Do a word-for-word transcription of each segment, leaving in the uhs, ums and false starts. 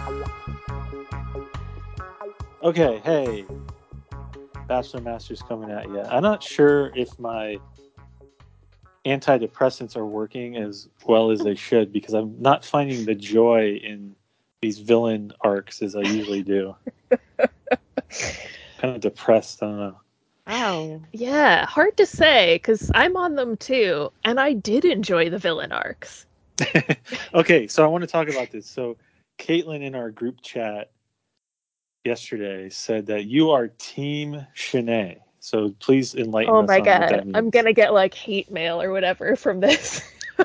Okay, hey, Bachelor Master's coming at you. I'm not sure if my antidepressants are working as well as they should because I'm not finding the joy in these villain arcs as I usually do. Kind of depressed, I don't know. Oh, Yeah, hard to say because I'm on them too, and I did enjoy the villain arcs. Okay, so I want to talk about this. So, Caitlin in our group chat yesterday said that you are Team Shanae. So please enlighten Oh us my on what god, that I'm means. gonna get like hate mail or whatever from this.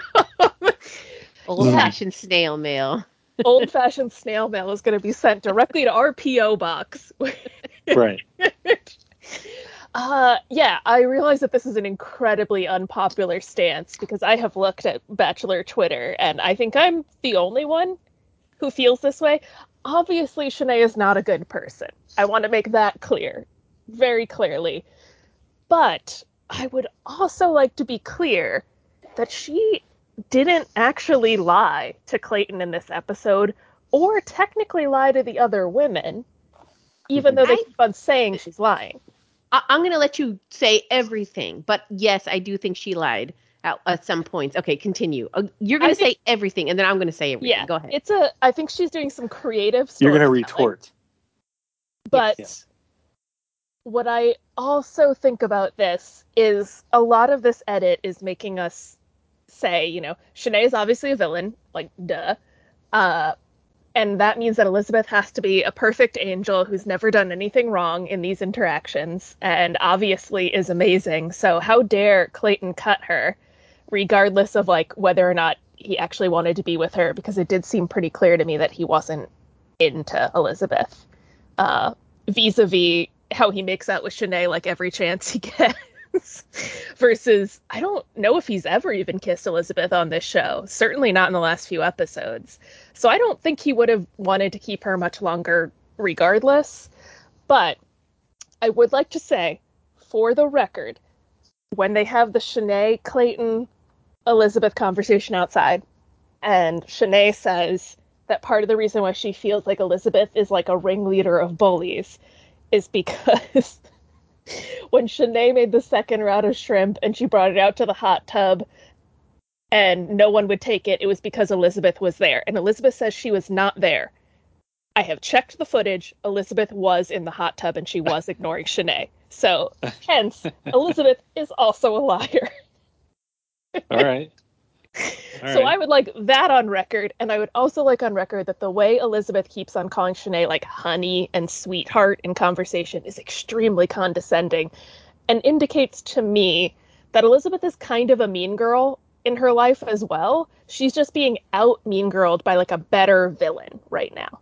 Yeah, old-fashioned snail mail. old fashioned snail mail is gonna be sent directly to our P O box. Right. Uh, yeah, I realize that this is an incredibly unpopular stance because I have looked at Bachelor Twitter and I think I'm the only one who feels this way. Obviously, Shanae is not a good person. I want to make that clear, very clearly. But I would also like to be clear that she didn't actually lie to Clayton in this episode or technically lie to the other women, even Mhm. though they I, keep on saying she's lying. I I'm gonna let you say everything, but yes, I do think she lied at, at some points. Okay, continue. Uh, you're I gonna think say everything, and then I'm gonna say everything. Yeah, Go ahead. it's a. I think she's doing some creative You're going to storytelling. retort. Yes. But Yes. what I also think about this is a lot of this edit is making us say, you know, Shanae is obviously a villain, like duh. Uh, and that means that Elizabeth has to be a perfect angel who's never done anything wrong in these interactions, and obviously is amazing. So how dare Clayton cut her, regardless of like whether or not he actually wanted to be with her, because it did seem pretty clear to me that he wasn't into Elizabeth. Uh, vis-a-vis how he makes out with Shanae like every chance he gets. Versus, I don't know if he's ever even kissed Elizabeth on this show. Certainly not in the last few episodes. So I don't think he would have wanted to keep her much longer regardless. But I would like to say, for the record, when they have the Shanae Clayton Elizabeth conversation outside, and Shanae says that part of the reason why she feels like Elizabeth is like a ringleader of bullies is because when Shanae made the second round of shrimp and she brought it out to the hot tub and no one would take it, it was because Elizabeth was there. And Elizabeth says she was not there. I have checked the footage. Elizabeth was in the hot tub and she was ignoring Shanae. So, hence, Elizabeth is also a liar. All right. All So right. I would like that on record, and I would also like on record that the way Elizabeth keeps on calling Shanae like honey and sweetheart in conversation is extremely condescending and indicates to me that Elizabeth is kind of a mean girl in her life as well. She's just being out mean girled by like a better villain right now.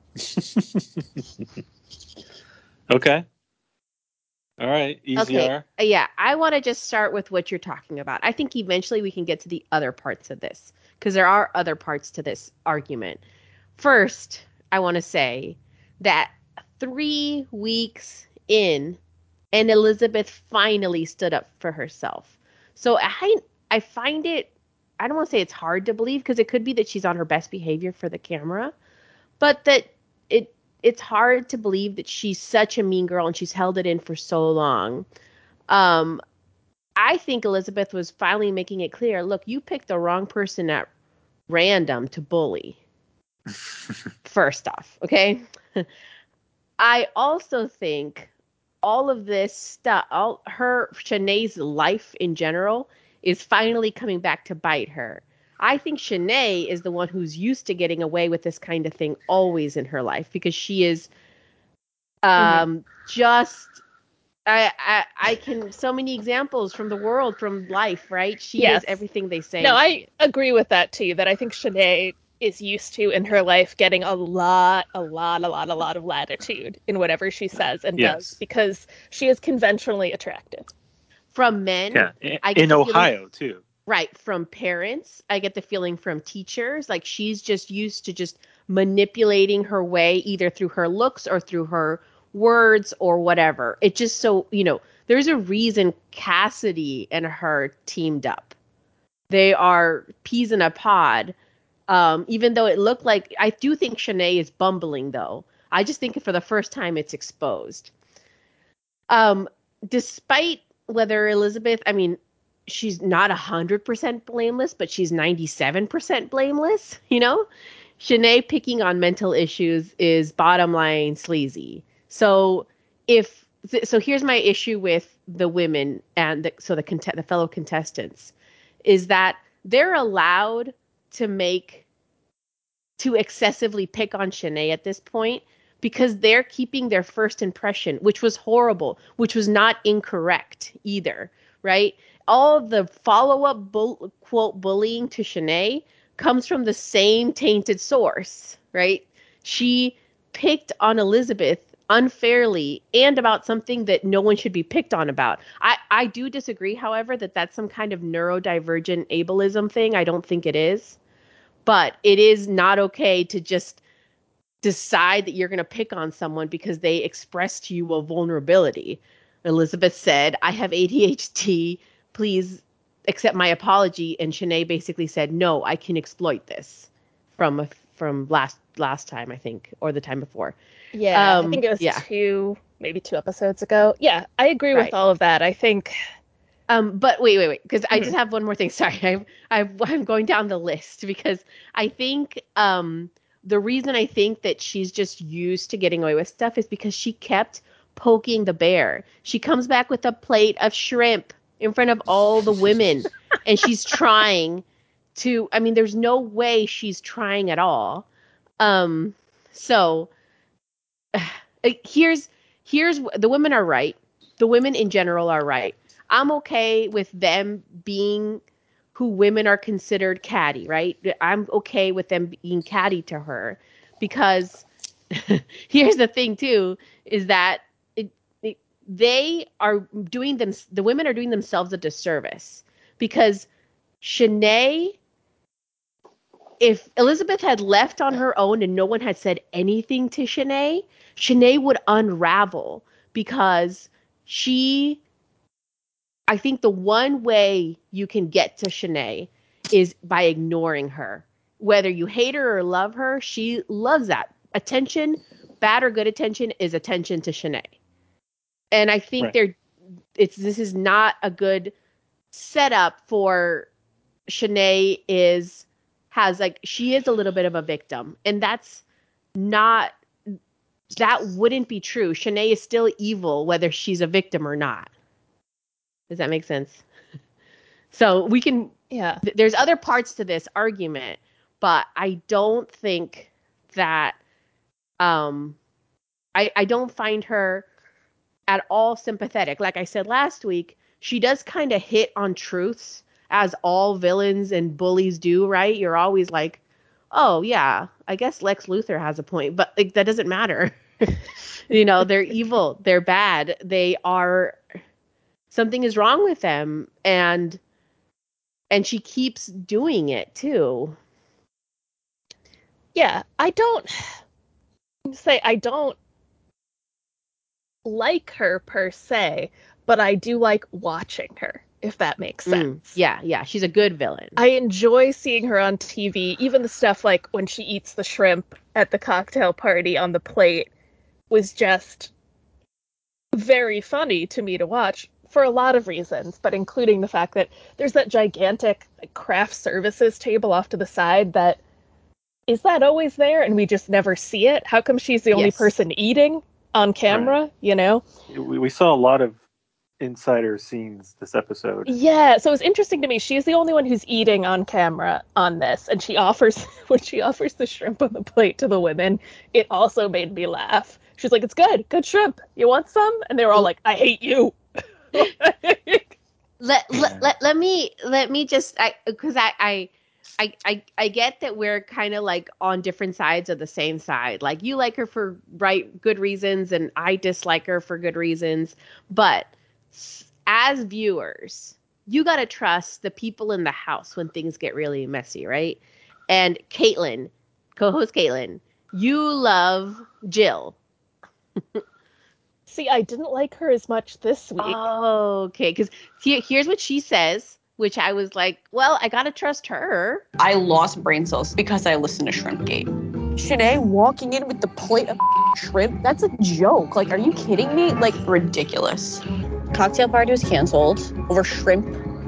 Okay. All right. Okay. E Z R. uh, Yeah, I want to just start with what you're talking about. I think eventually we can get to the other parts of this because there are other parts to this argument. First, I want to say that three weeks in, and Elizabeth finally stood up for herself. So I I find it, I don't want to say it's hard to believe because it could be that she's on her best behavior for the camera, but that it it's hard to believe that she's such a mean girl and she's held it in for so long. Um, I think Elizabeth was finally making it clear, look, you picked the wrong person at random to bully. First off, okay? I also think all of this stuff, all her Shanae's life in general is finally coming back to bite her. I think Shanae is the one who's used to getting away with this kind of thing always in her life because she is Mm-hmm. um just I, I I can so many examples from the world, from life, right? She is Yes. everything they No, say she I is. agree with that too. That I think Shanae is used to in her life getting a lot, a lot, a lot, a lot of latitude in whatever she says and does Yes. because she is conventionally attractive. From men, Yeah. In, I get in the feeling, Ohio, too. right, from parents, I get the feeling from teachers, like she's just used to just manipulating her way either through her looks or through her words or whatever. It just so, you know, there's a reason Cassidy and her teamed up. They are peas in a pod. Um, even though it looked like, I do think Shanae is bumbling though. I just think for the first time it's exposed. Um, despite whether Elizabeth, I mean, she's not one hundred percent blameless, but she's ninety-seven percent blameless, you know? Shanae picking on mental issues is bottom line sleazy. So if so here's my issue with the women and the, so the cont- the fellow contestants is that they're allowed to make to excessively pick on Shanae at this point because they're keeping their first impression, which was horrible, which was not incorrect either, right? All the follow-up bull, quote bullying to Shanae comes from the same tainted source, right? She picked on Elizabeth unfairly and about something that no one should be picked on about. I, I do disagree, however, that that's some kind of neurodivergent ableism thing. I don't think it is. But it is not okay to just decide that you're going to pick on someone because they express to you a vulnerability. Elizabeth said, I have A D H D. Please accept my apology. And Shanae basically said, no, I can exploit this from from last last time, I think, or the time before. Yeah, Um, I think it was yeah. two, maybe two episodes ago. Yeah, I agree Right. with all of that. I think. Um, but wait, wait, wait, because I Mhm. just have one more thing. Sorry, I, I, I'm going down the list because I think um, the reason I think that she's just used to getting away with stuff is because she kept poking the bear. She comes back with a plate of shrimp in front of all the women, and she's trying to. I mean, there's no way she's trying at all. Um, so here's here's the women are right. The women in general are right. I'm okay with them being who women are considered catty, right? I'm okay with them being catty to her because here's the thing too is that it, it, they are doing them the women are doing themselves a disservice because Shanae, if Elizabeth had left on her own and no one had said anything to Shanae, Shanae would unravel because she, I think the one way you can get to Shanae is by ignoring her. Whether you hate her or love her, she loves that. Attention, bad or good attention, is attention to Shanae. And I think Right. they're it's this is not a good setup for Shanae is has like she is a little bit of a victim, and that's not that wouldn't be true. Shanae is still evil whether she's a victim or not. Does that make sense? So we can Yeah. th- there's other parts to this argument, but I don't think that um I I don't find her at all sympathetic. Like I said last week, she does kind of hit on truths as all villains and bullies do, right? You're always like, oh yeah, I guess Lex Luthor has a point, but like that doesn't matter. You know, they're evil, they're bad, they are something is wrong with them, and and she keeps doing it too. Yeah, I don't say I don't like her per se, but I do like watching her, if that makes sense. Mm, yeah, yeah, she's a good villain. I enjoy seeing her on T V, even the stuff like when she eats the shrimp at the cocktail party on the plate was just very funny to me to watch for a lot of reasons, but including the fact that there's that gigantic like, craft services table off to the side that is that always there and we just never see it? How come she's the only Yes. person eating on camera, Right. you know? We, we saw a lot of insider scenes this episode. Yeah, so it's interesting to me. She's the only one who's eating on camera on this, and she offers when she offers the shrimp on the plate to the women, it also made me laugh. She's like, "It's good, good shrimp. You want some?" And they were all like, "I hate you." let, let, let, let me let me just I because I, I I I I get that we're kind of like on different sides of the same side. Like you like her for right good reasons and I dislike her for good reasons. But as viewers, you got to trust the people in the house when things get really messy, right? And Caitlin, co-host Caitlin, you love Jill. See, I didn't like her as much this week. Oh, okay. Because here, here's what she says which I was like, well, I gotta trust her. I lost brain cells because I listened to Shrimpgate. Shanae walking in with the plate of shrimp, that's a joke. Like, are you kidding me? Like, ridiculous. Cocktail party was canceled over shrimp.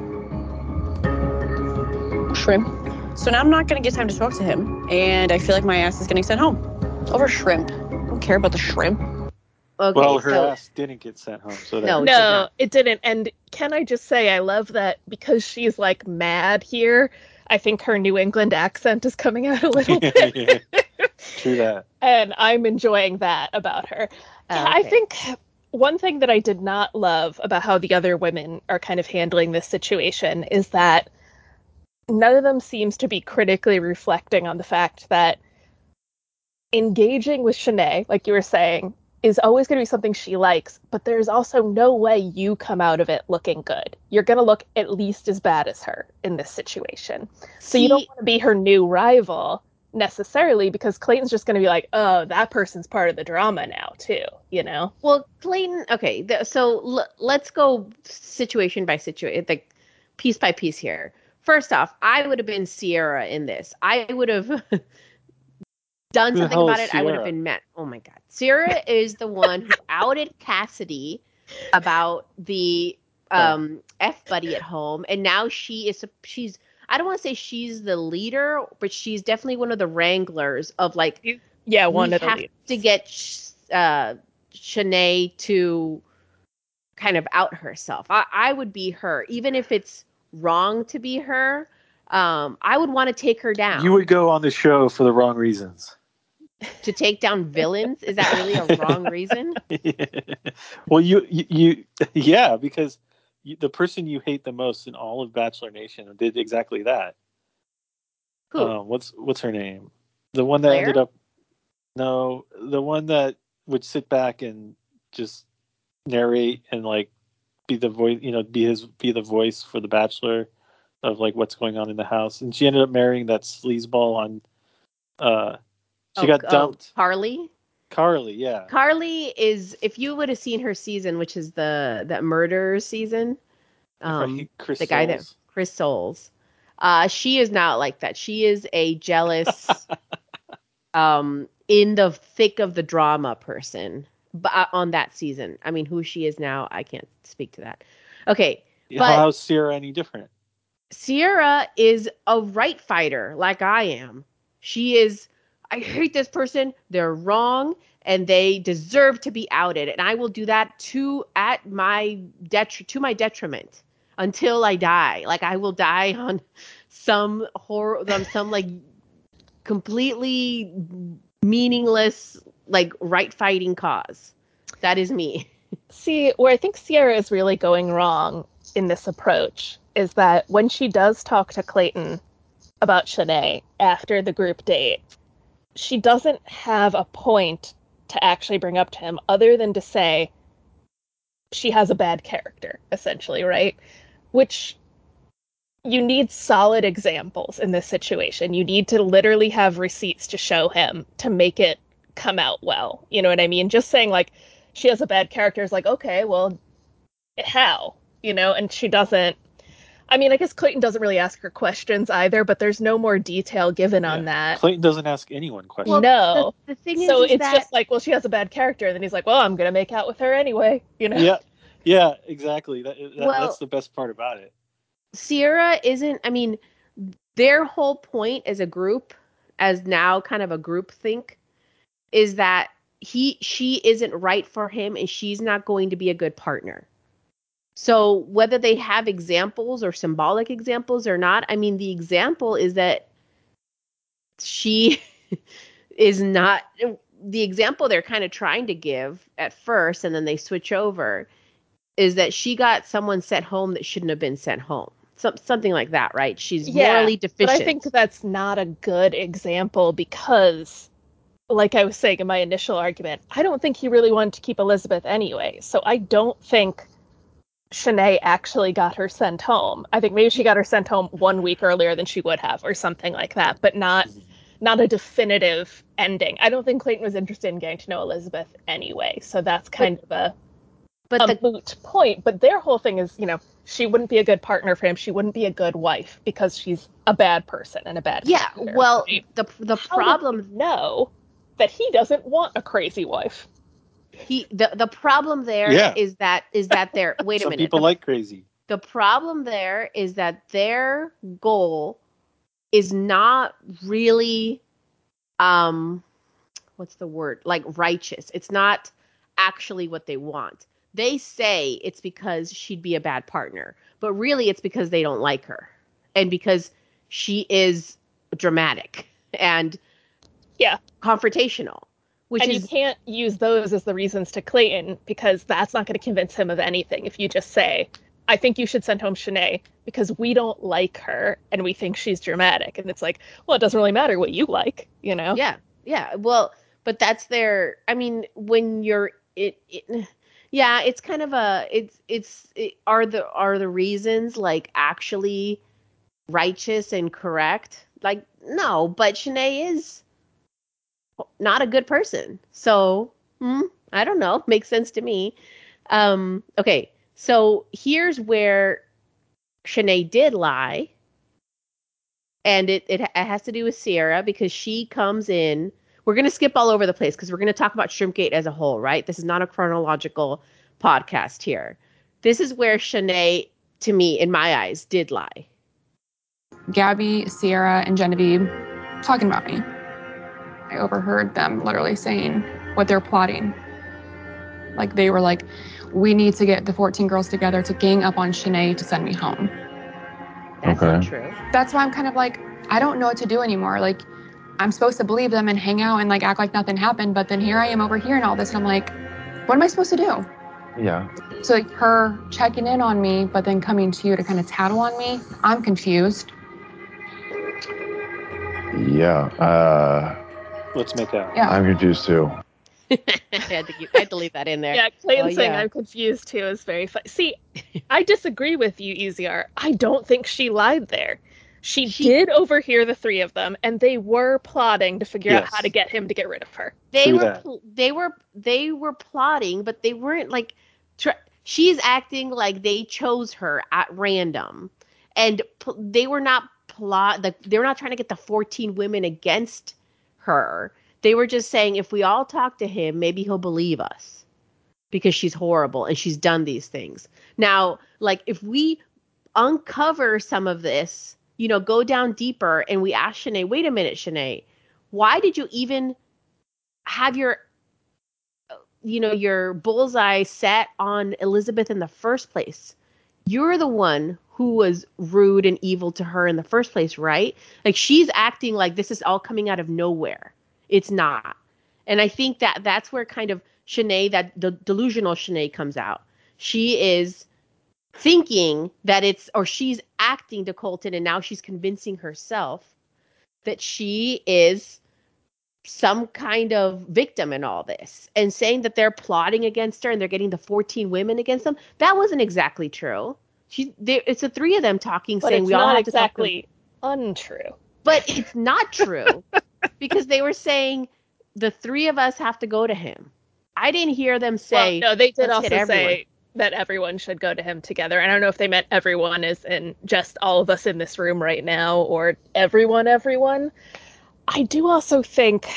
Shrimp. So now I'm not going to get time to talk to him. And I feel like my ass is getting sent home over shrimp. I don't care about the shrimp. Okay, Well, her so ass didn't get sent home, so that No, it did No, not. it didn't. And can I just say, I love that because she's like mad here. I think her New England accent is coming out a little bit. yeah, true that. And I'm enjoying that about her. Yeah, I Okay. think one thing that I did not love about how the other women are kind of handling this situation is that none of them seems to be critically reflecting on the fact that engaging with Shanae, like you were saying, is always going to be something she likes, but there's also no way you come out of it looking good. You're going to look at least as bad as her in this situation. So you don't See, want to be her new rival necessarily, because Clayton's just going to be like, oh, that person's part of the drama now too, you know? well, Clayton, okay, th- so l- let's go situation by situation, like piece by piece here. First off, I would have been Sierra in this. I would have done Who the something hell about is it. I would have Sierra? been mad. Oh my God. Sierra is the one who outed Cassidy about the um F buddy at home, and now she is she's I don't want to say she's the leader, but she's definitely one of the wranglers of like Yeah, one we of the have leads. to get Sh- uh Shanae to kind of out herself. I, I would be her, even if it's wrong to be her. Um, I would want to take her down. You would go on the show for the wrong reasons. To take down villains? Is that really a wrong reason? well, you, you, you, yeah, because you, the person you hate the most in all of Bachelor Nation did exactly that. Who? Um, what's what's her name? The one that Claire? ended up. No, the one that would sit back and just narrate and like be the voice, you know, be his be the voice for the Bachelor of like what's going on in the house, and she ended up marrying that sleazeball on. Uh, she oh, got oh, dumped. Carly? Carly, yeah. Carly is, if you would have seen her season, which is the that murder season, um, Right, Chris the guy that Soules. Chris Soules, uh, she is not like that. She is a jealous, um, in the thick of the drama person. But uh, on that season, I mean, who she is now, I can't speak to that. Okay, but How's Sierra any different? Sierra is a right fighter, like I am. She is. I hate this person. They're wrong, and they deserve to be outed. And I will do that to at my detri- to my detriment until I die. Like I will die on some horror, on some like completely meaningless, like right fighting cause. That is me. See, where I think Sierra is really going wrong in this approach is that when she does talk to Clayton about Shanae after the group date, she doesn't have a point to actually bring up to him other than to say she has a bad character, essentially, right? Which you need solid examples in this situation. You need to literally have receipts to show him to make it come out well. You know what I mean? Just saying, like, she has a bad character is like, okay, well, how? You know, and she doesn't. I mean, I guess Clayton doesn't really ask her questions either, but there's no more detail given on Yeah. that. Clayton doesn't ask anyone questions. Well, No. the, the thing So is, is it's that just like, well, she has a bad character, and then he's like, well, I'm gonna make out with her anyway, you know? Yeah, yeah, exactly. That, that well, that's the best part about it. Sierra isn't, I mean, their whole point as a group, as now kind of a group think, is that he she isn't right for him and she's not going to be a good partner. So whether they have examples or symbolic examples or not, I mean, the example is that she is not the example they're kind of trying to give at first, and then they switch over, is that she got someone sent home that shouldn't have been sent home. Some, something like that, right? She's Yeah, morally deficient. but I think that's not a good example because, like I was saying in my initial argument, I don't think he really wanted to keep Elizabeth anyway. So I don't think Shanae actually got her sent home. I think maybe she got her sent home one week earlier than she would have, or something like that, but not not a definitive ending. I don't think Clayton was interested in getting to know Elizabeth anyway. So that's kind but, of a But a the moot point. But their whole thing is, you know, she wouldn't be a good partner for him. She wouldn't be a good wife because she's a bad person and a bad yeah, character. well, Right? the the How problem do we know that he doesn't want a crazy wife? he the the problem there Yeah. is that is that they're wait a Some minute. people the, like crazy. the problem there is that their goal is not really um what's the word? Like righteous. It's not actually what they want. They say it's because she'd be a bad partner, but really it's because they don't like her and because she is dramatic and Yeah. confrontational, which And is you can't use those as the reasons to Clayton because that's not going to convince him of anything. If you just say, I think you should send home Shanae because we don't like her and we think she's dramatic. And it's like, well, it doesn't really matter what you like, you know? yeah, yeah. Well, but that's their. I mean, when you're it, it yeah, it's kind of a. It's it's it, are the are the reasons like actually righteous and correct? Like no, but Shanae is not a good person. So hmm, I don't know. Makes sense to me. Um, okay, so here's where Shanae did lie, and it, it it has to do with Sierra because she comes in. We're gonna skip all over the place because we're gonna talk about Shrimpgate as a whole, right? This is not a chronological podcast here. This is where Shanae, to me, in my eyes, did lie. Gabby, Sierra, and Genevieve talking about me. I overheard them literally saying what they're plotting. Like they were like, we need to get the fourteen girls together to gang up on Shanae to send me home. That's Okay. not true. That's why I'm kind of like, I don't know what to do anymore. Like, I'm supposed to believe them and hang out and like act like nothing happened, but then here I am over here and all this, and I'm like, what am I supposed to do? Yeah. So like her checking in on me, but then coming to you to kind of tattle on me, I'm confused. Yeah. Uh, Let's make out. Yeah. I'm confused too. I had to keep, I had to leave that in there. Yeah, Clayton Oh, saying yeah. I'm confused too is very funny. See, I disagree with you, E Z R. I don't think she lied there. She, She- did overhear the three of them, and they were plotting to figure out Yes. how to get him to get rid of her. They True were that. pl- they were they were plotting, but they weren't like. Tr- she's acting like they chose her at random, and pl- they were not plot. The, they were not trying to get the fourteen women against her. They were just saying if we all talk to him, maybe he'll believe us because she's horrible and she's done these things. Now, like if we uncover some of this, you know, go down deeper and we ask Shanae, wait a minute, Shanae, why did you even have your you know your bullseye set on Elizabeth in the first place? You're the one who was rude and evil to her in the first place, right? Like she's acting like this is all coming out of nowhere. It's not. And I think that that's where kind of Shanae, that the delusional Shanae comes out. She is thinking that it's, or she's acting to Colton, and now she's convincing herself that she is some kind of victim in all this, and saying that they're plotting against her and they're getting the fourteen women against them. That wasn't exactly true. She, there, it's the three of them talking, But saying it's we all not have to talk to. exactly untrue. But it's not true because they were saying the three of us have to go to him. I didn't hear them say. Well, no, they did let's hit also everyone. say that everyone should go to him together. And I don't know if they meant everyone as in just all of us in this room right now or everyone, everyone. I do also think,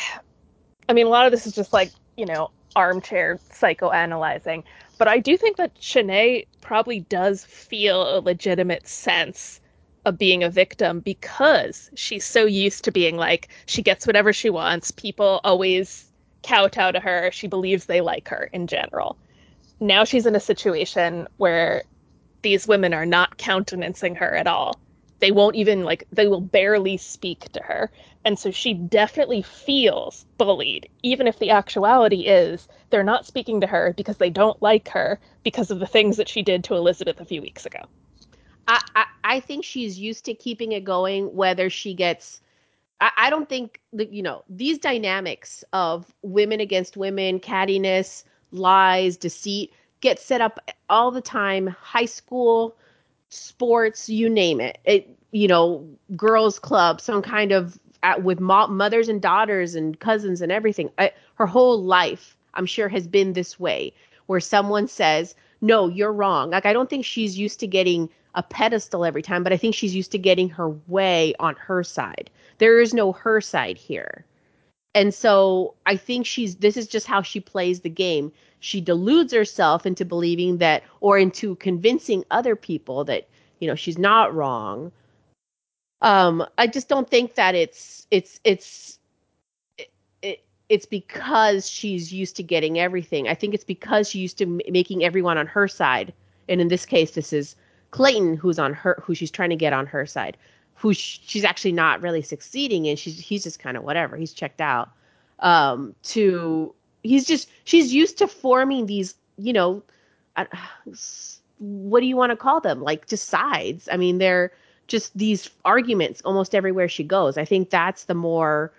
I mean, a lot of this is just like, you know, armchair psychoanalyzing, but I do think that Shanae probably does feel a legitimate sense of being a victim because she's so used to being like, she gets whatever she wants. People always kowtow to her. She believes they like her in general. Now she's in a situation where these women are not countenancing her at all. They won't even, like, they will barely speak to her. And so she definitely feels bullied, even if the actuality is they're not speaking to her because they don't like her because of the things that she did to Elizabeth a few weeks ago. I, I, I think she's used to keeping it going, whether she gets. I, I don't think that, you know, these dynamics of women against women, cattiness, lies, deceit get set up all the time. High school, sports, you name it. It, you know, girls' club, some kind of at, with mo- mothers and daughters and cousins and everything. I, her whole life, I'm sure, has been this way, where someone says, no, you're wrong. Like, I don't think she's used to getting a pedestal every time, but I think she's used to getting her way on her side. There is no her side here. And so I think she's, this is just how she plays the game. She deludes herself into believing that, or into convincing other people that, you know, she's not wrong. Um, I just don't think that it's, it's, it's, it, it, it's because she's used to getting everything. I think it's because she's used to m- making everyone on her side. And in this case, this is Clayton who's on her, who she's trying to get on her side, who sh- she's actually not really succeeding in. She's, he's just kind of whatever. He's checked out. Um, to, he's just, she's used to forming these, you know, uh, what do you want to call them? Like, just sides. I mean, they're just these arguments almost everywhere she goes. I think that's the more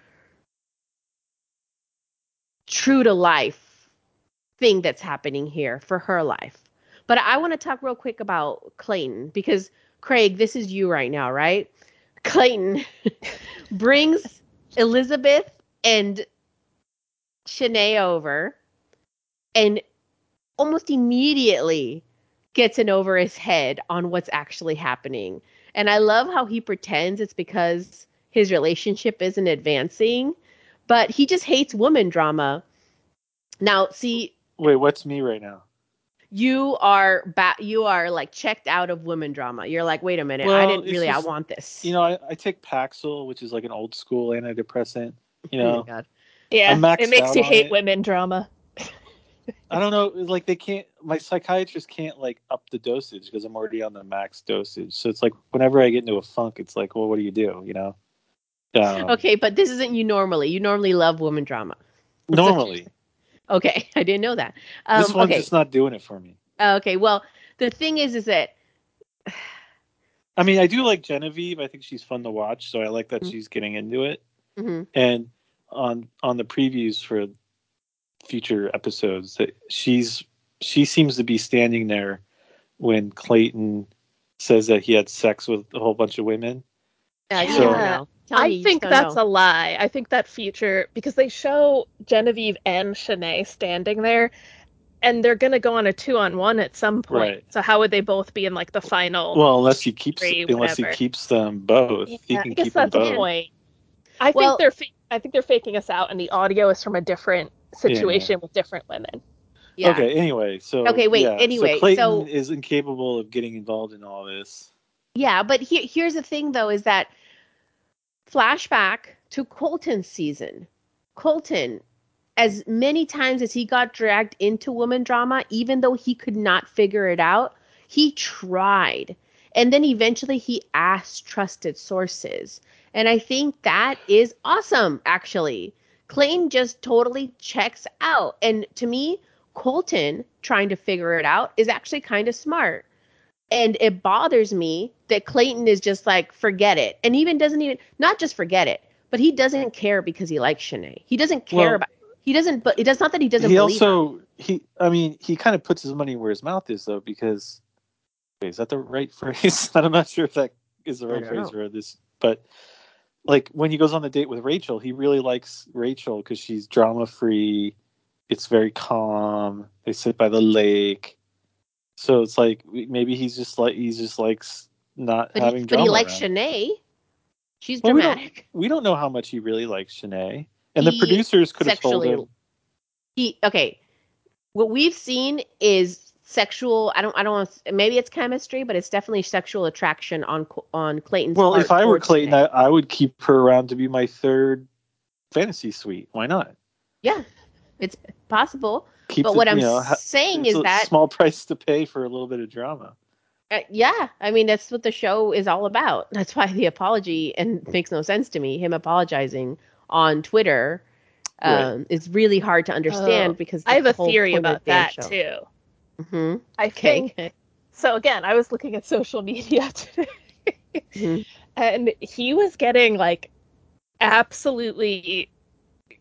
true to life thing that's happening here for her life. But I want to talk real quick about Clayton, because Craig, this is you right now, right? Clayton brings Elizabeth and Shanae over and almost immediately gets in over his head on what's actually happening. And I love how he pretends it's because his relationship isn't advancing, but he just hates woman drama. Now, see, Wait, what's me right now? you are ba- you are like checked out of women drama. You're like, wait a minute, I Well, didn't it's really just- I want this. You know, I, I take Paxil, which is like an old school antidepressant. You Oh my know, God. Yeah, I'm maxed it makes out you on hate it. women drama. I don't know. it's Like they can't. My psychiatrist can't like up the dosage because I'm already on the max dosage. So it's like whenever I get into a funk, it's like, well, what do you do? You know. Um, Okay, but this isn't you normally. You normally love women drama. Normally, Okay, I didn't know that. Um, this one's okay, just not doing it for me. okay. Well, the thing is, is that I mean, I do like Genevieve. I think she's fun to watch, so I like that Mhm. she's getting into it. Mhm. And on on the previews for future episodes, that she's she seems to be standing there when Clayton says that he had sex with a whole bunch of women. uh, you So- never know. Telling I you, you think just don't that's know. a lie. I think that future, because they show Genevieve and Shanae standing there, and they're gonna go on a two on one at some point. Right. So how would they both be in like the final Well, unless he keeps three, unless he whatever? keeps them both, he Yeah, can I guess keep them that's a both. point. I think Well- they're fa- I think they're faking us out, and the audio is from a different situation with different women. Yeah. Okay. Anyway, so Okay, wait, yeah, anyway, so Clayton so- is incapable of getting involved in all this. Yeah, but here, here's the thing, though, is that flashback to Colton's season. Colton, as many times as he got dragged into woman drama, even though he could not figure it out, he tried. And then eventually he asked trusted sources. And I think that is awesome, actually. Clayton just totally checks out. And to me, Colton trying to figure it out is actually kind of smart. And it bothers me that Clayton is just like, forget it. And even doesn't even, not just forget it, but he doesn't care because he likes Shanae. He doesn't care Well, about, he doesn't, but it's not that he doesn't he believe her. also he I mean he kind of puts his money where his mouth is though, because wait, is that the right phrase? I'm not sure if that is the I right don't phrase know. for this, but like when he goes on the date with Rachel, he really likes Rachel because she's drama free. It's very calm. They sit by the lake, so it's like maybe he's just like he's just likes not But having he, but drama he likes around. Shanae. She's Well, we don't dramatic. we don't know how much he really likes Shanae, and the He producers could have told sexually- him. He, okay. What we've seen is sexual, I don't, I don't want to, maybe it's chemistry, but it's definitely sexual attraction on, on Clayton's Well, part if I were towards Clayton, Shanae. I, I would keep her around to be my third fantasy suite. Why not? Yeah, it's possible. Keep But the, what I'm you know, ha- saying it's is a that small price to pay for a little bit of drama. Uh, yeah, I mean that's what the show is all about. That's why the apology and makes no sense to me. Him apologizing on Twitter um, Right. is really hard to understand Oh, because I have the a whole theory point of about the damn that show. too. hmm I Okay. think so. Again, I was looking at social media today, Mhm. and he was getting like absolutely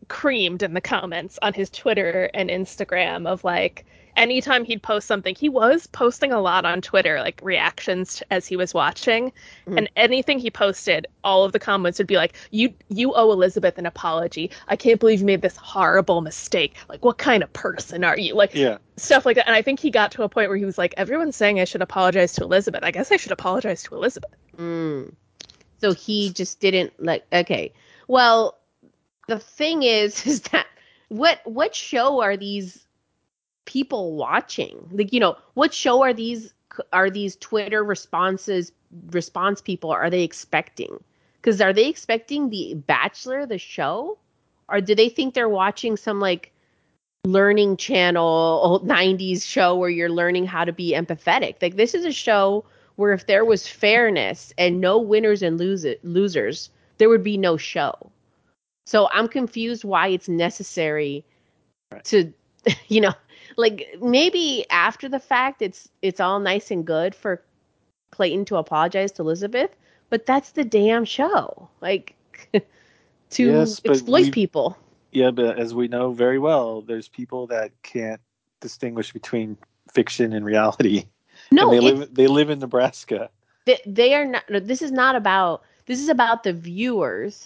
creamed in the comments on his Twitter and Instagram of like anytime he'd post something, he was posting a lot on Twitter, like reactions to, as he was watching, Mhm. and anything he posted, all of the comments would be like, "You you owe Elizabeth an apology. I can't believe you made this horrible mistake. Like, what kind of person are you?" Like Yeah. stuff like that. And I think he got to a point where he was like, "Everyone's saying I should apologize to Elizabeth. I guess I should apologize to Elizabeth." Mm. So he just didn't like. Okay. Well, the thing is, is that what what show are these people watching? Like, you know, what show are these are these Twitter responses response people are they expecting? Because are they expecting The Bachelor, the show, or do they think they're watching some like learning channel old nineties show where you're learning how to be empathetic? Like, this is a show where if there was fairness and no winners and lose losers, there would be no show. So I'm confused why it's necessary Right. to, you know, like maybe after the fact, it's it's all nice and good for Clayton to apologize to Elizabeth, but that's the damn show. Like, to Yes, but exploit we- people. Yeah, but as we know very well, there's people that can't distinguish between fiction and reality. No, and they it's, live they live in Nebraska. they, they are not. No, this is not about. This is about the viewers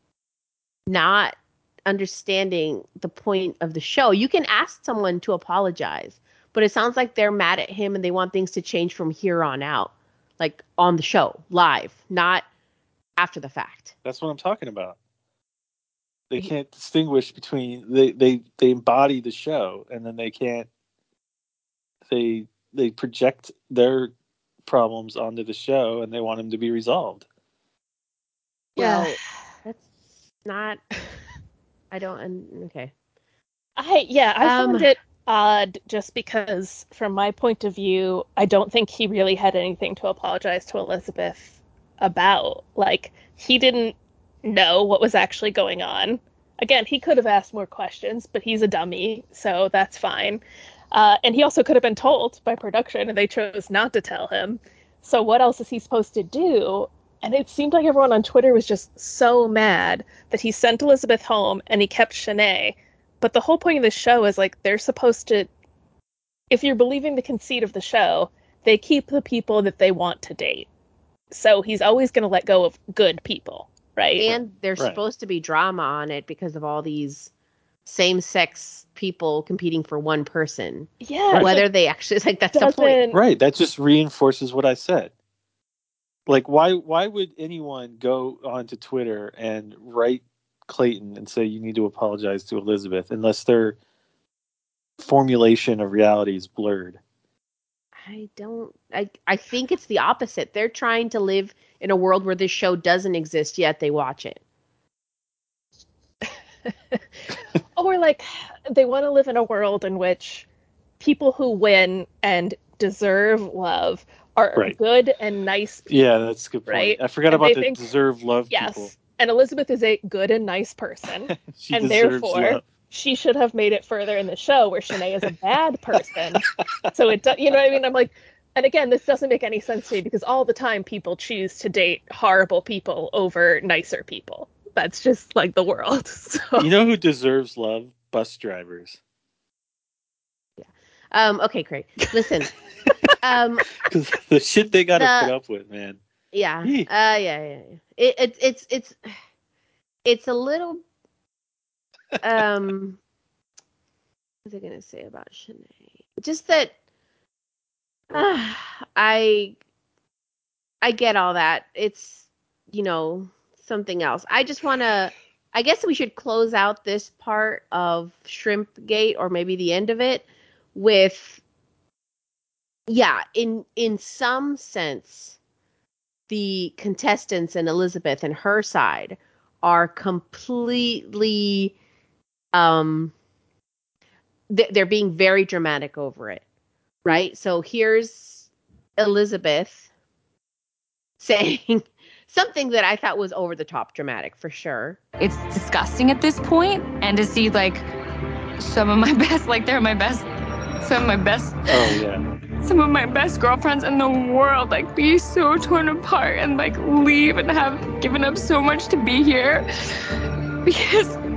not understanding the point of the show. You can ask someone to apologize, but it sounds like they're mad at him and they want things to change from here on out, like on the show, live, not after the fact. That's what I'm talking about. They He- can't distinguish between they, they, they embody the show, and then they can't they they project their problems onto the show, and they want them to be resolved. Well, Yeah. that's not. I don't. un- Okay. I yeah, I Um, found it odd just because from my point of view, I don't think he really had anything to apologize to Elizabeth about. Like, he didn't know what was actually going on. Again, he could have asked more questions, but he's a dummy, so that's fine. Uh, and he also could have been told by production, and they chose not to tell him. So what else is he supposed to do? And it seemed like everyone on Twitter was just so mad that he sent Elizabeth home and he kept Shanae. But the whole point of the show is like they're supposed to, if you're believing the conceit of the show, they keep the people that they want to date. So he's always going to let go of good people, right? and there's Right. supposed to be drama on it because of all these same-sex people competing for one person. Yeah. Whether they actually, it's like, that's the point. doesn't Right. That just reinforces what I said. Like, why why would anyone go onto Twitter and write Clayton and say you need to apologize to Elizabeth unless their formulation of reality is blurred? I don't. I I think it's the opposite. They're trying to live in a world where this show doesn't exist, yet they watch it. or like they want to live in a world in which people who win and deserve love are Right. good and nice people. Yeah, that's a good point. Right? I forgot And about they the think- deserve love Yes. people. And Elizabeth is a good and nice person. She and deserves therefore, love. she should have made it further in the show where Shanae is a bad person. So it, do, you know what I mean? I'm like, and again, this doesn't make any sense to me because all the time people choose to date horrible people over nicer people. That's just like the world. So You know who deserves love? Bus drivers. Um. Okay, Craig. Listen. um. Because the shit they got to The- put up with, man. Yeah. Uh. Yee. Yeah. Yeah. yeah. It, it. It's. It's. It's a little. Um. What was I gonna say about Shanae? Just that. Uh, I. I get all that. It's, you know, something else. I just want to. I guess we should close out this part of Shrimp Gate, or maybe the end of it, with. Yeah, in in some sense, the contestants and Elizabeth and her side are completely um th- they're being very dramatic over it, right? So here's Elizabeth saying something that I thought was over the top dramatic for sure. It's disgusting at this point, and to see like some of my best, like they're my best, some of my best, Oh, yeah. some of my best girlfriends in the world, like be so torn apart and like leave and have given up so much to be here because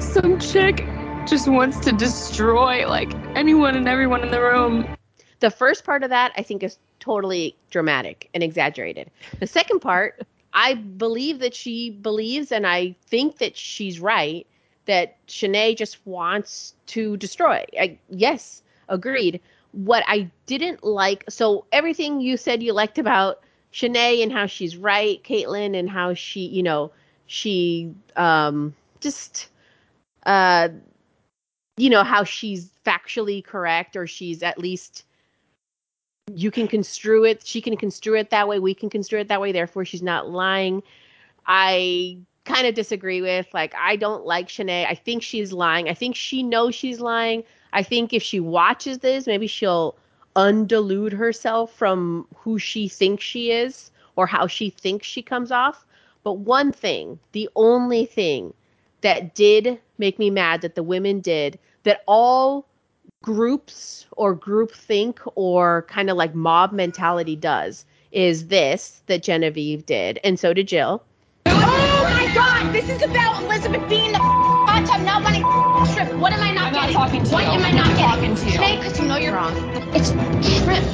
some chick just wants to destroy like anyone and everyone in the room. The first part of that, I think, is totally dramatic and exaggerated. The second part, I believe that she believes, and I think that she's right, that Shanae just wants to destroy. I, yes, agreed. What I didn't like, so everything you said you liked about Shanae and how she's right, Caitlin, and how she, you know, she um, just, uh, you know, how she's factually correct, or she's at least, you can construe it, she can construe it that way, we can construe it that way, therefore she's not lying. I kind of disagree with, like, I don't like Shanae. I think she's lying. I think she knows she's lying. I think if she watches this, maybe she'll undelude herself from who she thinks she is or how she thinks she comes off. But one thing, the only thing that did make me mad that the women did, that all groups or groupthink or kind of like mob mentality does, is this that Genevieve did, and so did Jill. Oh my God! This is about Elizabeth being the hot tub, not wanting shrimp. What am I not I'm not getting? talking to what you. am I I'm not not getting? talking to you. Today, because you know you're wrong. It's shrimp.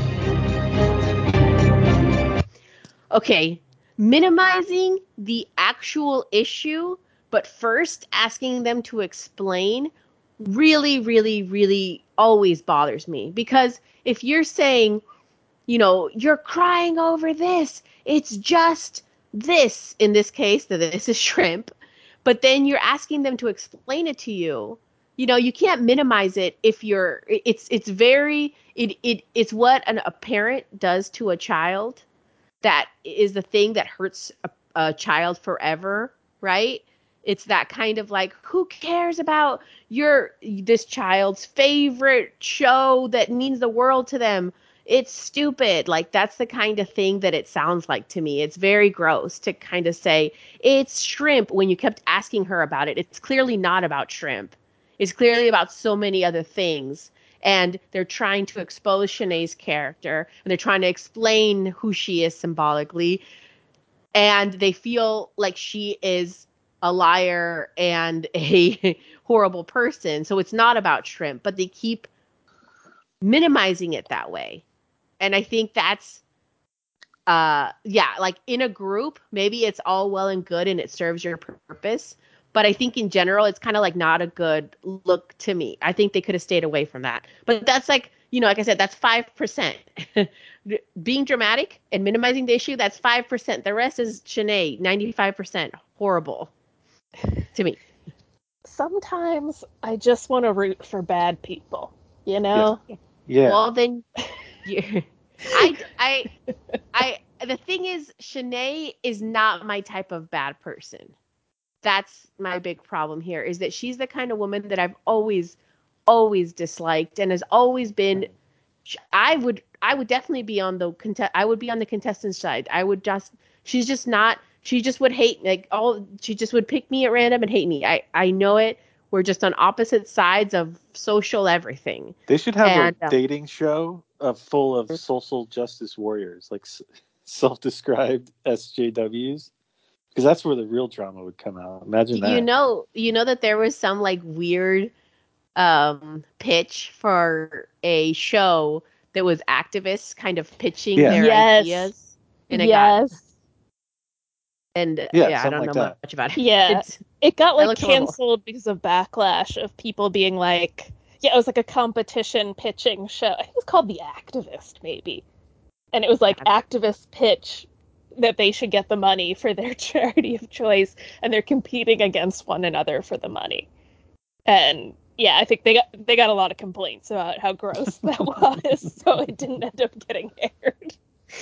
Okay, minimizing the actual issue, but first asking them to explain really, really, really always bothers me. Because if you're saying, you know, you're crying over this, it's just this, in this case, that this is shrimp, but then you're asking them to explain it to you, you know, you can't minimize it if you're, it's, it's very, it, it, it's what an, a parent does to a child that is the thing that hurts a, a child forever, right? It's that kind of like, who cares about your this child's favorite show that means the world to them? It's stupid. Like, that's the kind of thing that it sounds like to me. It's very gross to kind of say it's shrimp when you kept asking her about it. It's clearly not about shrimp. It's clearly about so many other things. And they're trying to expose Shanae's character, and they're trying to explain who she is symbolically. And they feel like she is a liar and a horrible person. So it's not about shrimp, but they keep minimizing it that way. And I think that's, uh, yeah, like in a group, maybe it's all well and good and it serves your purpose. But I think in general, it's kind of like not a good look to me. I think they could have stayed away from that. But that's like, you know, like I said, that's five percent. Being dramatic and minimizing the issue, that's five percent. The rest is Shanae, ninety-five percent horrible to me. Sometimes I just want to root for bad people, you know? Yeah. Well, then, you, I, I, I, the thing is, Shanae is not my type of bad person. That's my big problem here, is that she's the kind of woman that I've always, always disliked and has always been, I would, I would definitely be on the contest, I would be on the contestant side. I would just, she's just not, she just would hate, like, all, she just would pick me at random and hate me. I, I know it. We're just on opposite sides of social everything. They should have And, a um, dating show uh, full of social justice warriors, like s- self-described S J Ws, because that's where the real drama would come out. Imagine that. You know, you know that there was some like weird um pitch for a show that was activists kind of pitching Yeah. their Yes. ideas, and it got, Yes. and uh, Yeah, yeah, I something don't like know that. much about it. Yeah. It's, It got That like looks horrible. canceled because of backlash of people being like, yeah, it was like a competition pitching show. I think it was called The Activist, maybe. And it was like activists pitch that they should get the money for their charity of choice, and they're competing against one another for the money. And yeah, I think they got they got a lot of complaints about how gross that was, so it didn't end up getting aired.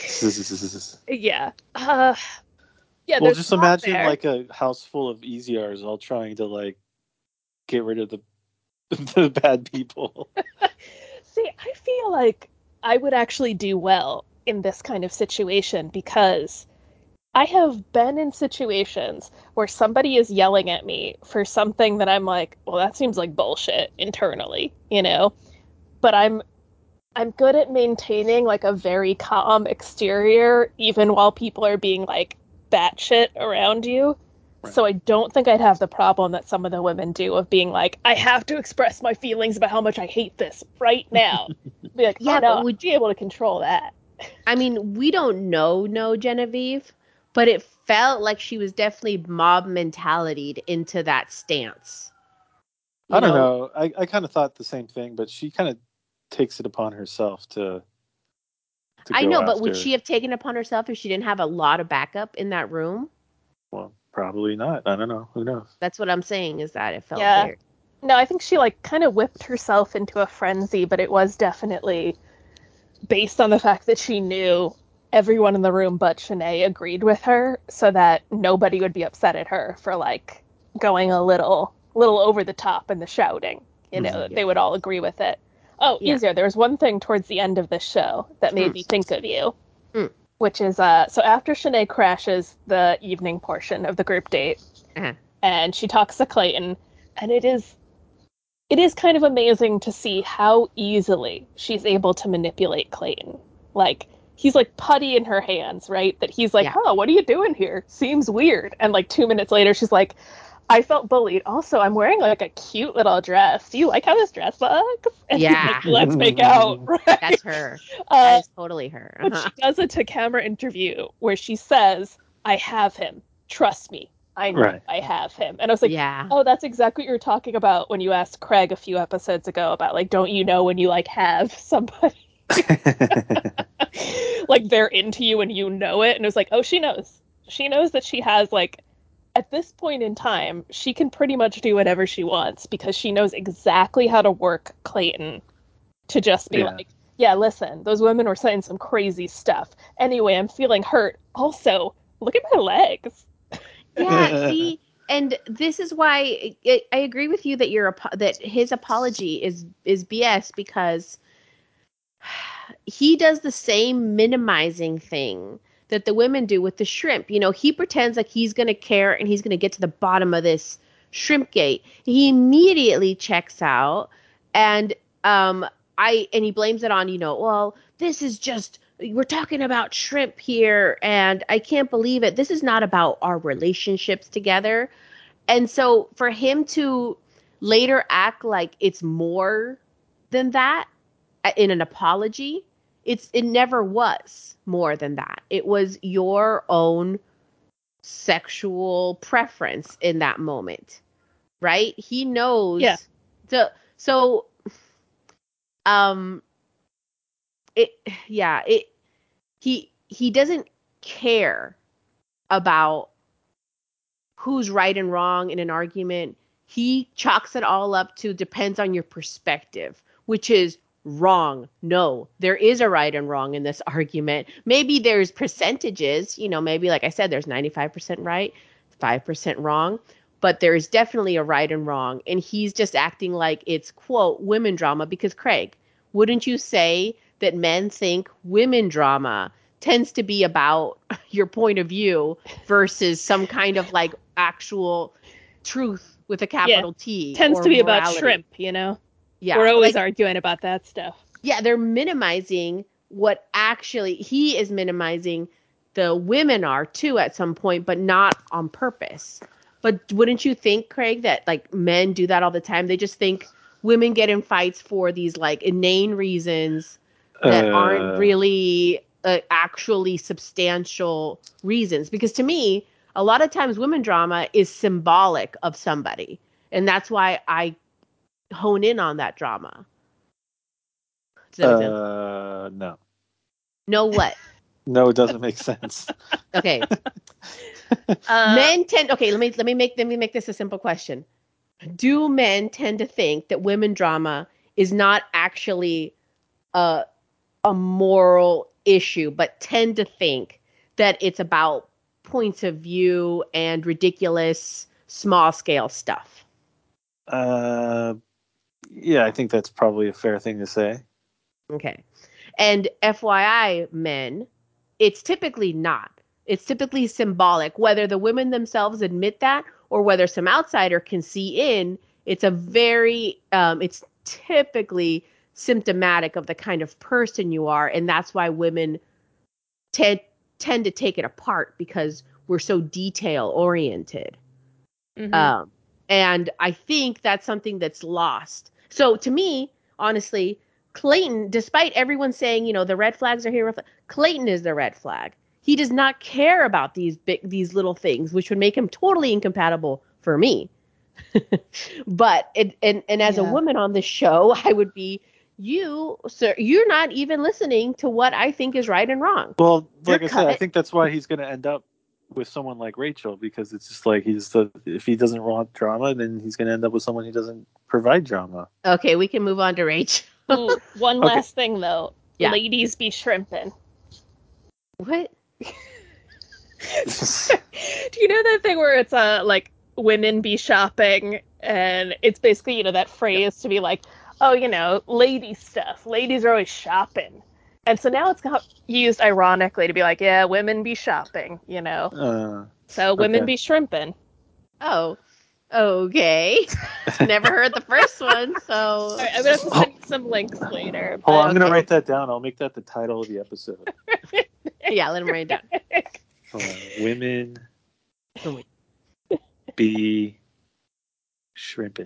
Yeah. Uh, yeah, Well, there's just a lot imagine there. like a house full of E Z Rs all trying to like get rid of the the bad people. See, I feel like I would actually do well in this kind of situation because I have been in situations where somebody is yelling at me for something that I'm like, well, that seems like bullshit internally, you know? But I'm I'm good at maintaining like a very calm exterior even while people are being like batshit around you. Right. So I don't think I'd have the problem that some of the women do of being like, I have to express my feelings about how much I hate this right now. Be like, Yeah, oh but no, would I'd be able to control that. I mean, we don't know, no Genevieve, but it felt like she was definitely mob mentalityed into that stance. You I don't know. I, I kind of thought the same thing, but she kind of takes it upon herself to to I go know, but after. would she have taken it upon herself if she didn't have a lot of backup in that room? Well, probably not. I don't know. Who knows? That's what I'm saying, is that it felt Yeah. very. No, I think she like kind of whipped herself into a frenzy, but it was definitely based on the fact that she knew everyone in the room but Shanae agreed with her, so that nobody would be upset at her for like going a little little over the top in the shouting. You know, Mhm. they would all agree with it. Oh, Yeah. easier. There was one thing towards the end of this show that made Mm. me think of you, Mm. which is uh, so after Shanae crashes the evening portion of the group date, Uh-huh. and she talks to Clayton, and it is it is kind of amazing to see how easily she's able to manipulate Clayton. Like, he's like putty in her hands, right? That he's like, Yeah. huh, what are you doing here? Seems weird. And like two minutes later, she's like, I felt bullied. Also, I'm wearing like a cute little dress. Do you like how this dress looks? And he's Yeah. like, let's make out, right? That's her. Uh, That is totally her. but Uh-huh. she does a to camera interview where she says, I have him. Trust me. I know Right. I have him. And I was like, Yeah. oh, that's exactly what you were talking about when you asked Craig a few episodes ago about like, don't you know when you like have somebody like they're into you and you know it? And it was like, oh, she knows. She knows that she has like at this point in time, she can pretty much do whatever she wants because she knows exactly how to work Clayton to just be Yeah. like, yeah, listen, those women were saying some crazy stuff. Anyway, I'm feeling hurt. Also, look at my legs. Yeah, see, and this is why I, I agree with you that your that his apology is is B S, because he does the same minimizing thing that the women do with the shrimp. You know, he pretends like he's going to care and he's going to get to the bottom of this shrimp gate. He immediately checks out, and um I and he blames it on, you know, well, this is just, we're talking about shrimp here and I can't believe it. This is not about our relationships together. And so for him to later act like it's more than that in an apology, it's it never was more than that. It was your own sexual preference in that moment, right? He knows. Yeah. So so um it yeah, it he he doesn't care about who's right and wrong in an argument. He chalks it all up to depends on your perspective, which is wrong. No, there is a right and wrong in this argument. Maybe there's percentages, you know, maybe like I said, there's ninety-five percent right, five percent wrong, but there is definitely a right and wrong. And he's just acting like it's, quote, women drama because, Craig, wouldn't you say that men think women drama tends to be about your point of view versus some kind of like actual truth with a capital T Tends or to be about morality? shrimp, you know? Yeah. We're always Like, arguing about that stuff. yeah, they're minimizing what actually he is minimizing. The women are too at some point, but not on purpose. But wouldn't you think, Craig, that like men do that all the time? They just think women get in fights for these like inane reasons that aren't Uh, really uh, actually substantial reasons. Because to me, a lot of times women drama is symbolic of somebody. And that's why I hone in on that drama. Does that make sense? uh, no. No what? No, it doesn't make sense. Okay. Uh, Men tend okay, let me let me make let me make this a simple question. Do men tend to think that women drama is not actually a a moral issue, but tend to think that it's about points of view and ridiculous small scale stuff? Uh, yeah, I think that's probably a fair thing to say. Okay. And F Y I, men, it's typically not. It's typically symbolic, whether the women themselves admit that or whether some outsider can see in. It's a very, um, it's typically symptomatic of the kind of person you are. And that's why women tend tend to take it apart because we're so detail oriented. Mhm. Um, and I think that's something that's lost. So to me, honestly, Clayton, despite everyone saying, you know, the red flags are here, red flag- Clayton is the red flag. He does not care about these big, these little things, which would make him totally incompatible for me. But it, and and as a Yeah. woman on this show, I would be you, sir. You're not even listening to what I think is right and wrong. Well, You're like I said, I cut. think that's why he's going to end up with someone like Rachel, because it's just like he's the if he doesn't want drama, then he's going to end up with someone who doesn't provide drama. Okay, we can move on to Rach. Ooh, one Okay. last thing though. Yeah. Ladies be shrimping. What? Do you know that thing where it's uh like women be shopping, and it's basically, you know, that phrase to be like, oh, you know, lady stuff. Ladies are always shopping. And so now it's got used ironically to be like, yeah, women be shopping, you know. Uh, So women Okay. be shrimping. Oh, okay. Never heard the first one, so All right, I'm gonna have to send you some links later. oh, But I'm going to Okay. write that down. I'll make that the title of the episode. yeah, let him write it down. Uh, women Oh, wait. be shrimping.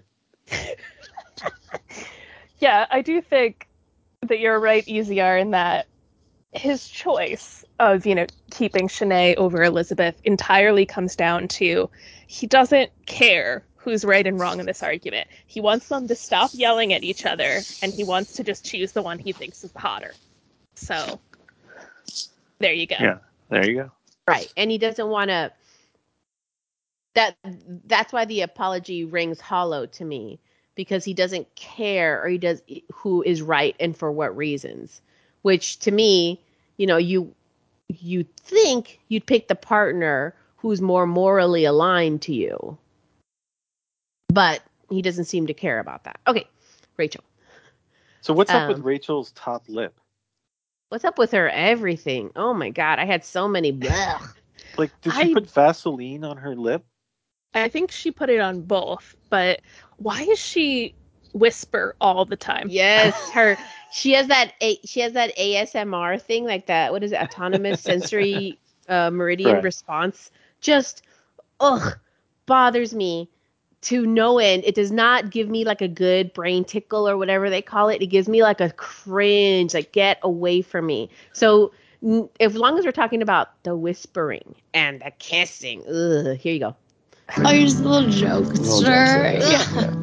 yeah, I do think that you're right, E Z R, in that his choice of, you know, keeping Shanae over Elizabeth entirely comes down to he doesn't care who's right and wrong in this argument. He wants them to stop yelling at each other, and he wants to just choose the one he thinks is the hotter. So, there you go. Yeah, there you go. Right, and he doesn't want to. That that's why the apology rings hollow to me, because he doesn't care, or he does who is right and for what reasons. Which to me, you know, you you think you'd pick the partner who's more morally aligned to you, but he doesn't seem to care about that. Okay, Rachel. So what's up with Um, Rachel's top lip? What's up with her everything? Oh my god, I had so many. Blech. Like, did she I- put Vaseline on her lip? I think she put it on both, but why is she whisper all the time? Yes, her. She has that. A, she has that A S M R thing, like that. What is it? Autonomous sensory uh, meridian Right. response. Just, ugh, bothers me to no end. It does not give me like a good brain tickle or whatever they call it. It gives me like a cringe. Like, get away from me. So, n- as long as we're talking about the whispering and the kissing, ugh, here you go. Oh, you're just a little jokester. jokester. Yeah.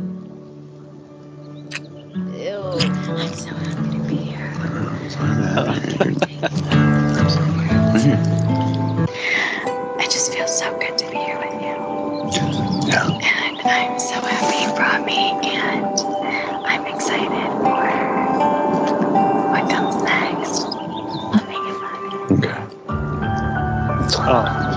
Ew. I'm so happy to be here. It just feels so good to be here with you. Yeah. And I'm so happy you brought me, and I'm excited for what comes next. Love you, Father. Okay. That's fine. Oh,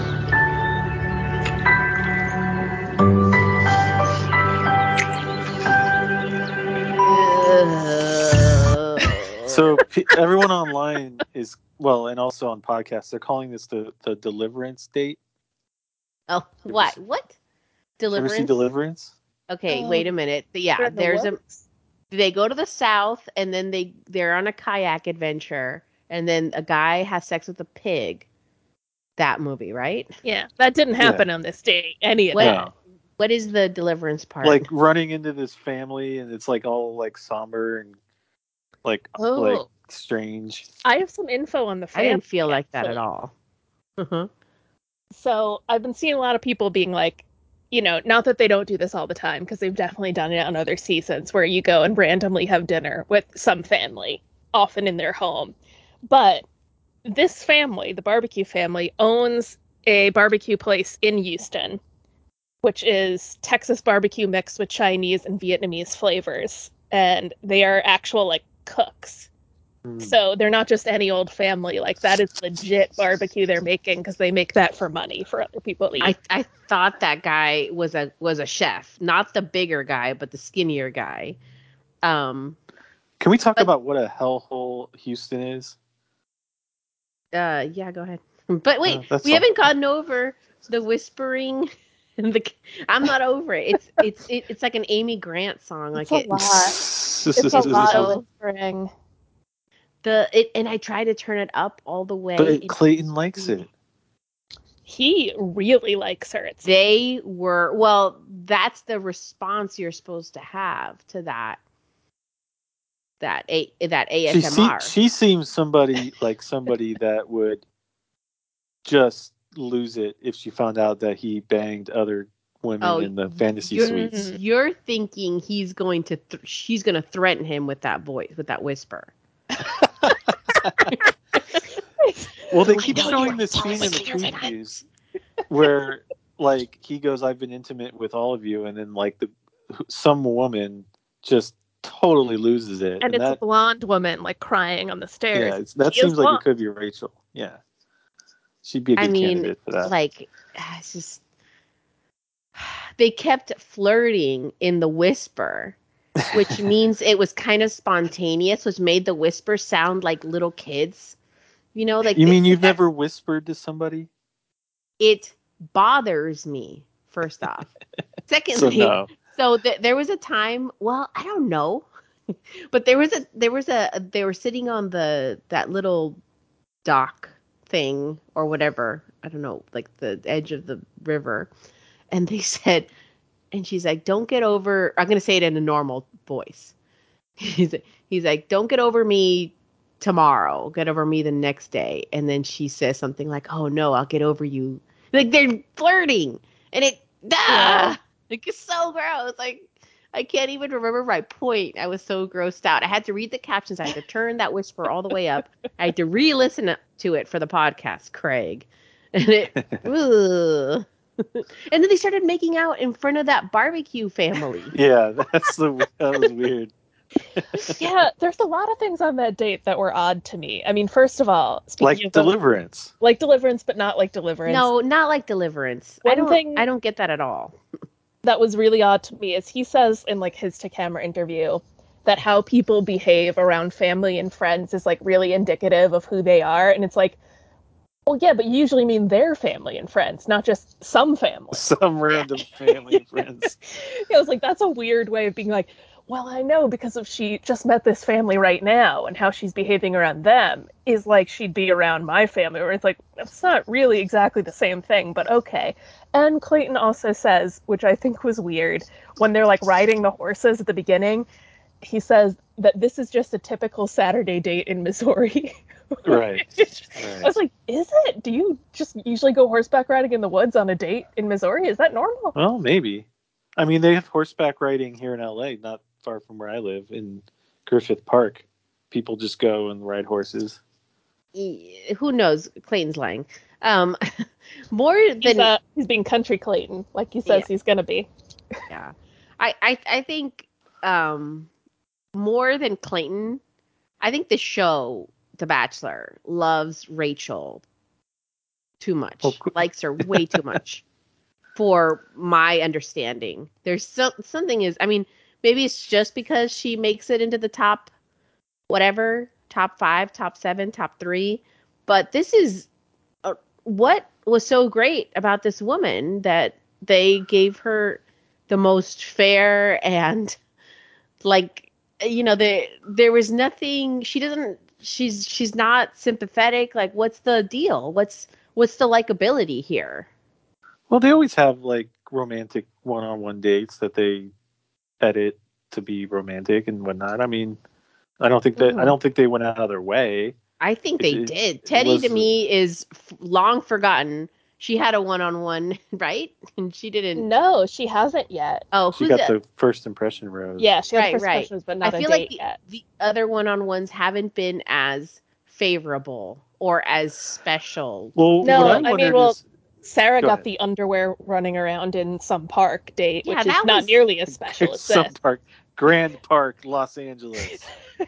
Ugh. so p- everyone online is well, and also on podcasts, they're calling this the the Deliverance date. Oh, what? What? Did you ever see Deliverance? Deliverance? Okay, Um, wait a minute. They're Yeah, in the there's a. woods? They go to the south, and then they they're on a kayak adventure, and then a guy has sex with a pig. That movie, right? Yeah, that didn't happen on this date. Any of What? that. No, What is the deliverance part? like running into this family, and it's like all like somber and like Oh. like strange. I have some info on the I family. didn't feel like that at actually. all. Uh-huh. So I've been seeing a lot of people being like, you know, not that they don't do this all the time, because they've definitely done it on other seasons where you go and randomly have dinner with some family, often in their home. But this family, the barbecue family, owns a barbecue place in Houston, which is Texas barbecue mixed with Chinese and Vietnamese flavors. And they are actual, like, cooks. Hmm. So they're not just any old family. Like, that is legit barbecue they're making, because they make that for money for other people to eat. I I thought that guy was a was a chef, not the bigger guy, but the skinnier guy. Um. Can we talk But- about what a hellhole Houston is? Uh. Yeah. Go ahead. But wait, Uh, that's we all. haven't gotten over the whispering. And the I'm not over it. It's it's it, it's like an Amy Grant song. Like It's a it. lot. It's a lot So- of whispering. The it and I try to turn it up all the way. But It- Clayton likes it. he really likes her. It's They were, well, that's the response you're supposed to have to that that a that She see, A S M R. she seems somebody like somebody that would just lose it if she found out that he banged other women Oh, in the fantasy you're, suites. You're thinking he's going to th- she's going to threaten him with that voice, with that whisper. Well, they I keep know you showing were this telling scene in the me your previews where, like, he goes, "I've been intimate with all of you," and then like the some woman just totally loses it, and, and it's that a blonde woman like crying on the stairs. yeah, it's, that She is seems like blonde. it could be Rachel. Yeah, she'd be a I good mean, candidate for that. like, it's just they kept flirting in the whisper, which means it was kind of spontaneous, which made the whisper sound like little kids. You know, like You the, mean you've that, never whispered to somebody? it bothers me, first off. Secondly, So no. so th- there was a time, well, I don't know, but there was a there was a they were sitting on the that little dock thing or whatever, I don't know, like the edge of the river, and they said, and she's like, "Don't get over." I'm gonna say it in a normal voice. He's he's like, "Don't get over me tomorrow. Get over me the next day." And then she says something like, "Oh no, I'll get over you." Like they're flirting, and it ah, Yeah. like it's so gross. Like I can't even remember my point. I was so grossed out. I had to read the captions. I had to turn that whisper all the way up. I had to re-listen to it for the podcast, Craig, and it. Ugh. And then they started making out in front of that barbecue family. Yeah, that's the that was weird. Yeah, there's a lot of things on that date that were odd to me. I mean, first of all, speaking Like of those- Deliverance. like Deliverance, but not like Deliverance. No, not like Deliverance. I One don't. thing- I don't get that at all. that was really odd to me is he says in like his to camera interview that how people behave around family and friends is like really indicative of who they are, and it's like, well, yeah, but you usually mean their family and friends, not just some family. Some random family and friends. Yeah, I was like, that's a weird way of being like, well, I know because if she just met this family right now and how she's behaving around them is like she'd be around my family, where it's like, that's not really exactly the same thing, but okay. And Clayton also says, which I think was weird, when they're like riding the horses at the beginning, he says that this is just a typical Saturday date in Missouri. Right. I was like, is it? Do you just usually go horseback riding in the woods on a date in Missouri? Is that normal? Well, maybe. I mean, they have horseback riding here in L A, not far from where I live, in Griffith Park. People just go and ride horses. E- Who knows? Clayton's lying. Um, more He's, than uh, he's being country Clayton, like he says Yeah. he's gonna be. yeah, I I I think um more than Clayton, I think the show The Bachelor loves Rachel too much. Oh, cool. Likes her way too much. For my understanding, there's so, something is. I mean, maybe it's just because she makes it into the top, whatever, top five, top seven, top three. But this is uh, what was so great about this woman that they gave her the most fair and like you know there there was nothing. She doesn't. She's she's not sympathetic. Like, what's the deal? What's what's the likability here? Well, they always have like romantic one-on-one dates that they edit to be romantic and whatnot. I mean, I don't think that I don't think they went out of their way. I think It- they it- did. it Teddy to was- me is f- long forgotten. She had a one-on-one, right? And she didn't. No, she hasn't yet. Oh, She who's got it? the first impression rose. Yeah, she had Right, first right. impressions, but not I a feel date like the, yet. the other one-on-ones haven't been as favorable or as special. Well, No, what I I mean, wondered well, is, Sarah Go got ahead. the underwear running around in some park date, Yeah, which is that not was- nearly as special as some this. park, Grand Park, Los Angeles.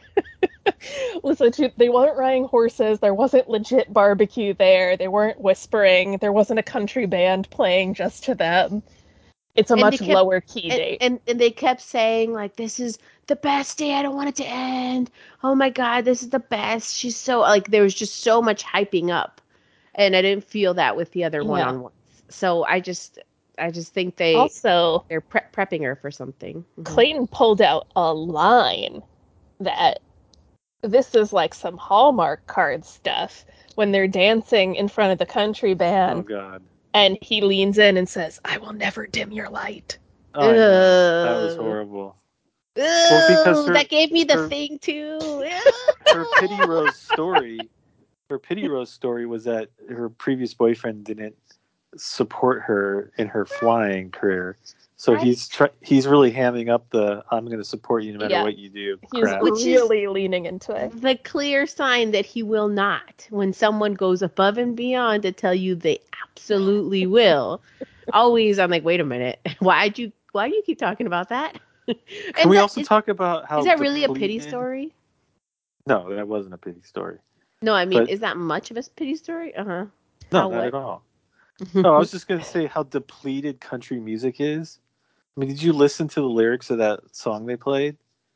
Listen, she- they weren't riding horses. There wasn't legit barbecue there. They weren't whispering. There wasn't a country band playing just to them. It's a And they much kept- lower key And, date. and and they kept saying like, "This is the best day. I don't want it to end. Oh my god, this is the best." She's so like there was just so much hyping up, and I didn't feel that with the other Yeah. one-on-ones. So I just I just think they Also, they're pre- prepping her for something. Mhm. Clayton pulled out a line that this is like some Hallmark card stuff when they're dancing in front of the country band, Oh God. and he leans in and says, "I will never dim your light." Oh, I know. That was Ugh. horrible. Ooh, Well, because her- that gave me the her- thing too. Her Pity Rose story, her Pity Rose story was that her previous boyfriend didn't support her in her flying career. So Right. he's tr- he's really hamming up the "I'm going to support you no matter Yeah. what you do" He's crap. Which is- really leaning into it. The clear sign that he will not. When someone goes above and beyond to tell you they absolutely will, always I'm like, wait a minute, why'd you why do you keep talking about that? Can And we that- also is, talk about how is that really a pity depleted- story? No, that wasn't a pity story. No, I mean, But- is that much of a pity story? Uh huh. No, How not what? at all. No, I was just going to say how depleted country music is. I mean, did you listen to the lyrics of that song they played?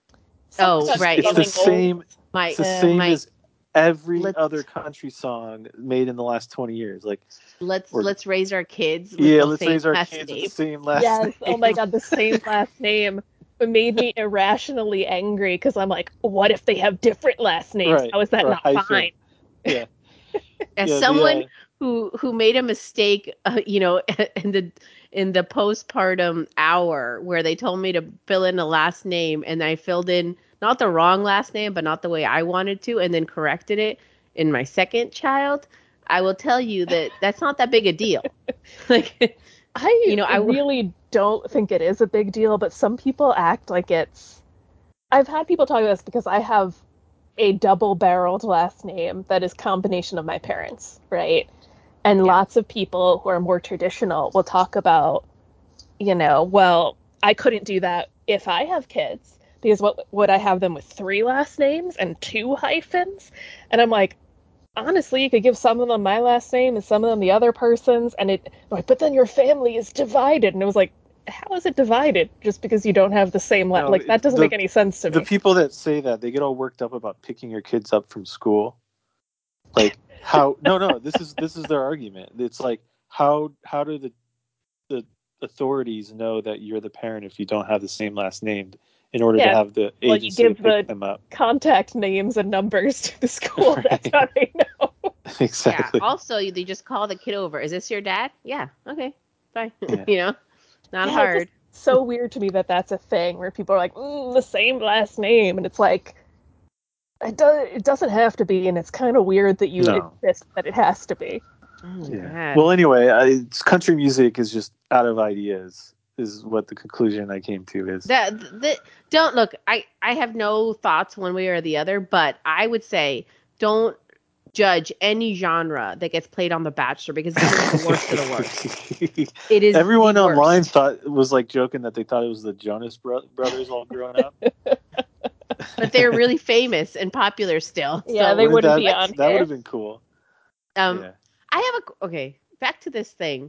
Oh, Something right. It's It the was same. My, It's the Yeah. same my as every let's- other country song made in the last twenty years. Like, let's or- let's raise our kids. With yeah, the let's same raise our last kids name. with the same last Yes. name. Oh my God, the same last name. It made me irrationally angry because I'm like, what if they have different last names? Right, How is that or not hyphen. fine? Yeah. As Yeah, the, someone uh, who who made a mistake, uh, you know, in the in the postpartum hour where they told me to fill in a last name, and I filled in not the wrong last name, but not the way I wanted to, and then corrected it in my second child. I will tell you that that's not that big a deal. Like, I You know, I w- really don't think it is a big deal, but some people act like it's. I've had people talk about this because I have a double-barreled last name that is combination of my parents, right? And Yeah. lots of people who are more traditional will talk about, you know, well, I couldn't do that if I have kids because what would I have them with three last names and two hyphens? And I'm like, honestly, you could give some of them my last name and some of them the other person's, and it. Like, but then your family is divided, and it was like, how is it divided? Just because you don't have the same la- No, like that doesn't the- make any sense to the me. people that say that, they get all worked up about picking your kids up from school. Like, how? No, no. This is this is their argument. It's like, how how do the the authorities know that you're the parent if you don't have the same last name in order Yeah. to have the Well, you agency to give pick the- them up? Contact names and numbers to the school. That's Right. how they know. Exactly. yeah. Also, you- they just call the kid over. Is this your dad? Yeah. Okay. Bye. Yeah. You know, not Yeah, it's hard. just so weird to me that that's a thing where people are like, mm, the same last name, and it's like, it does. It doesn't have to be, and it's kind of weird that you No. insist that it has to be. Oh my Yeah. God. Well, anyway, I, it's, country music is just out of ideas. Is what the conclusion I came to is. That that don't look. I I have no thoughts one way or the other, but I would say don't judge any genre that gets played on The Bachelor because it's just the worst of the worst. It is Everyone the online worst. thought was like joking that they thought it was the Jonas Bro- Brothers all grown up. But they're really famous and popular still. Yeah, so, they Wouldn't wouldn't that, be on That here. would have been cool. Um, yeah. I have a okay. Back to this thing.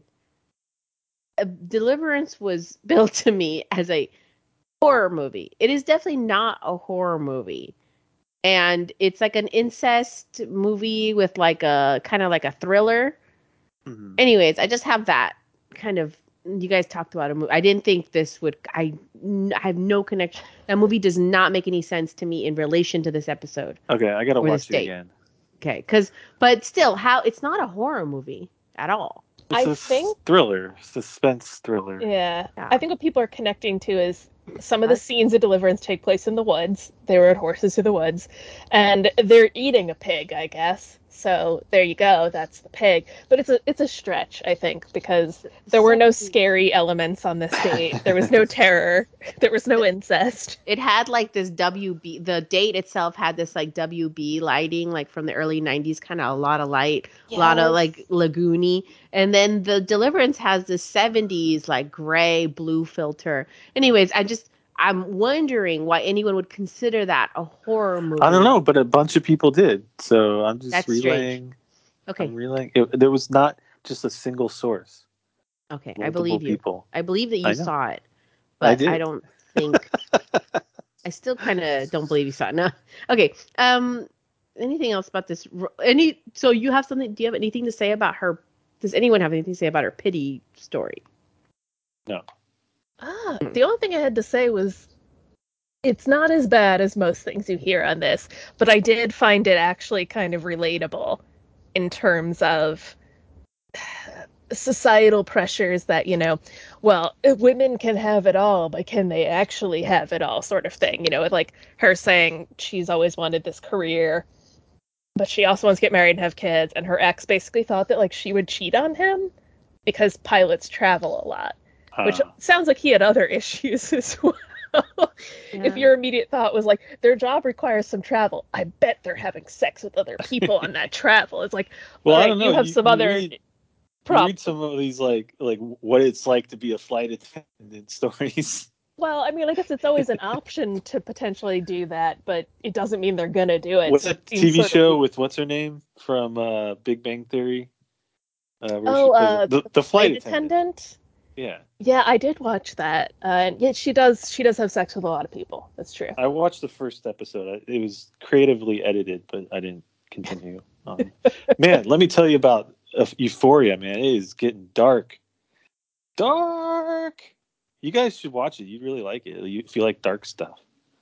Uh, Deliverance was built to me as a horror movie. It is definitely not a horror movie. And it's like an incest movie with like a kind of like a thriller. Mhm. Anyways, I just have that kind of. You guys talked about a movie. I didn't think this would. I, I have no connection. That movie does not make any sense to me in relation to this episode. Okay, I gotta Or the watch it state. again. Okay, because but still, how it's not a horror movie at all. It's I a think- thriller, suspense thriller. Yeah. Yeah. I think what people are connecting to is some of the That's- scenes of Deliverance take place in the woods. They rode horses through the woods, and they're eating a pig, I guess. So there you go. That's the pig. But it's a it's a stretch, I think, because there were no scary elements on this date. There was no terror. There was no incest. It had like this W B. The date itself had this like W B lighting, like from the early nineties, kind of a lot of light, a lot of Yes. like lagoony. And then the Deliverance has the seventies like gray blue filter. Anyways, I just I'm wondering why anyone would consider that a horror movie. I don't know, but a bunch of people did. So I'm just That's relaying. Okay, I'm relaying. It, there was not just a single source. okay, I Multiple believe you. people. I believe that I you know. saw it, I but did. I don't think. I still kind of don't believe you saw it. No. Okay. Um. Anything else about this? ro- Any? So you have something? Do you have anything to say about her? Does anyone have anything to say about her pity story? No. Ah, the only thing I had to say was it's not as bad as most things you hear on this, but I did find it actually kind of relatable in terms of societal pressures that, you know, well, women can have it all, but can they actually have it all, sort of thing. You know, with like her saying she's always wanted this career, but she also wants to get married and have kids, and her ex basically thought that like she would cheat on him because pilots travel a lot, which Uh, sounds like he had other issues as well. If your immediate thought was like, their job requires some travel, I bet they're having sex with other people on that travel. It's like, well, all I right, don't know. you have You, some you other read you problems. read some of these like like what it's like to be a flight attendant stories. Well, I mean, I guess it's always an option to potentially do that, but it doesn't mean they're gonna do it. What's So it that seems T V sort of show weird. with what's her name from uh, Big Bang Theory? Uh, where she Oh, plays uh, the, the the flight flight attendant. attendant. Yeah, Yeah, I did watch that. Uh, and yeah, she does. She does have sex with a lot of people. That's true. I watched the first episode. It was creatively edited, but I didn't continue. Um, man, let me tell you about uh, Euphoria. Man, it is getting dark. Dark. You guys should watch it. You'd really like it. You, if you like dark stuff.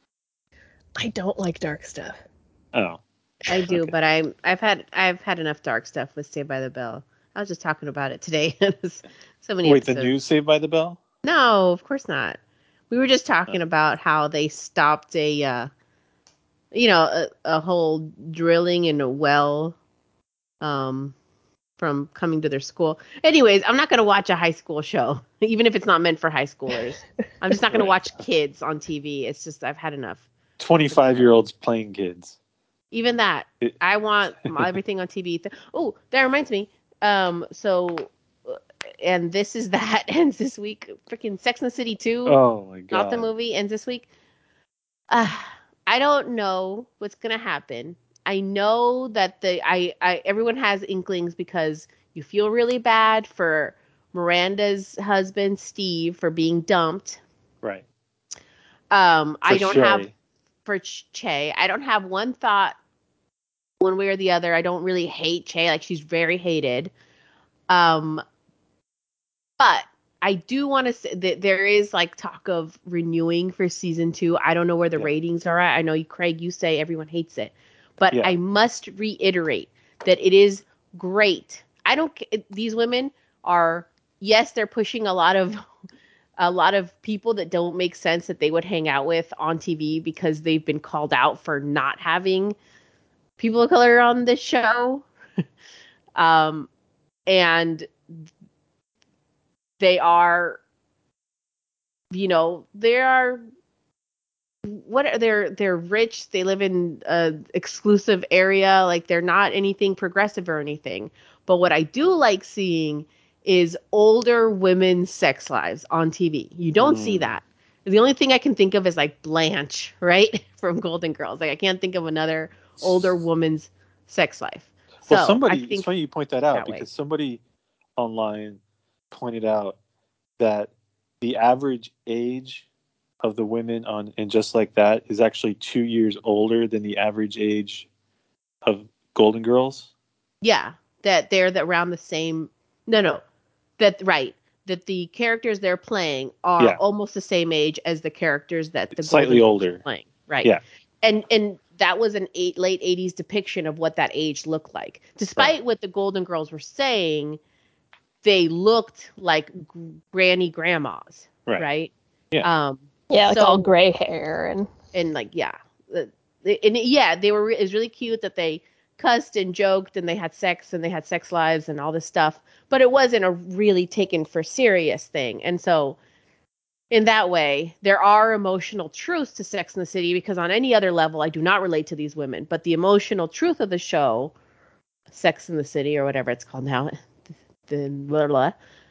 I don't like dark stuff. Oh, I do, okay. but I'm I've had I've had enough dark stuff with Saved by the Bell. I was just talking about it today. So many Wait, episodes. the new Saved by the Bell? No, of course not. We were just talking Oh. about how they stopped a, uh, you know, a, a whole drilling in a well, um, from coming to their school. Anyways, I'm not gonna watch a high school show, even if it's not meant for high schoolers. I'm just not gonna Right. watch kids on T V. It's just I've had enough. twenty-five-year-olds playing kids. Even that, It- I want my- everything on T V. Th- Oh, that reminds me. Um, so, uh, and this is that ends this week. Freaking Sex and the City two. Oh my god. Not the movie, ends this week. Uh, I don't know what's gonna happen. I know that the I, I everyone has inklings because you feel really bad for Miranda's husband Steve for being dumped. Right. Um, I For don't Shay. have for Ch- Che. I don't have one thought one way or the other. I don't really hate Che. Like she's very hated. Um, but I do want to say that there is like talk of renewing for season two. I don't know where the Yeah. ratings are at. I know you, Craig, you say everyone hates it, but Yeah. I must reiterate that it is great. I don't. ca- These women are yes, they're pushing a lot of a lot of people that don't make sense that they would hang out with on T V because they've been called out for not having people of color on this show. um, and they are, you know, they are what are they're they're rich. They live in a exclusive area. Like they're not anything progressive or anything. But what I do like seeing is older women's sex lives on T V. You don't see Mm. that. The only thing I can think of is like Blanche, right, from Golden Girls. Like I can't think of another older woman's sex life. So Well, somebody, I it's think funny you point that out that way. because somebody online pointed out that the average age of the women on And Just Like That is actually two years older than the average age of Golden Girls. Yeah, that they're the, around the same. No, no, that right. That the characters they're playing are Yeah. almost the same age as the characters that the Slightly Golden Girls older. are playing. Right. Yeah. And and that was an eight, late eighties depiction of what that age looked like. Despite Right. what the Golden Girls were saying, they looked like g- granny grandmas. Right. Right. Yeah. Um. Yeah, like so, all gray hair and and like yeah, uh, they- and yeah, they were. It was really cute that they cussed and joked and they had sex and they had sex lives and all this stuff, but it wasn't a really taken for serious thing. And so, in that way, there are emotional truths to Sex in the City because on any other level, I do not relate to these women. But the emotional truth of the show, Sex in the City or whatever it's called now, the blah blah.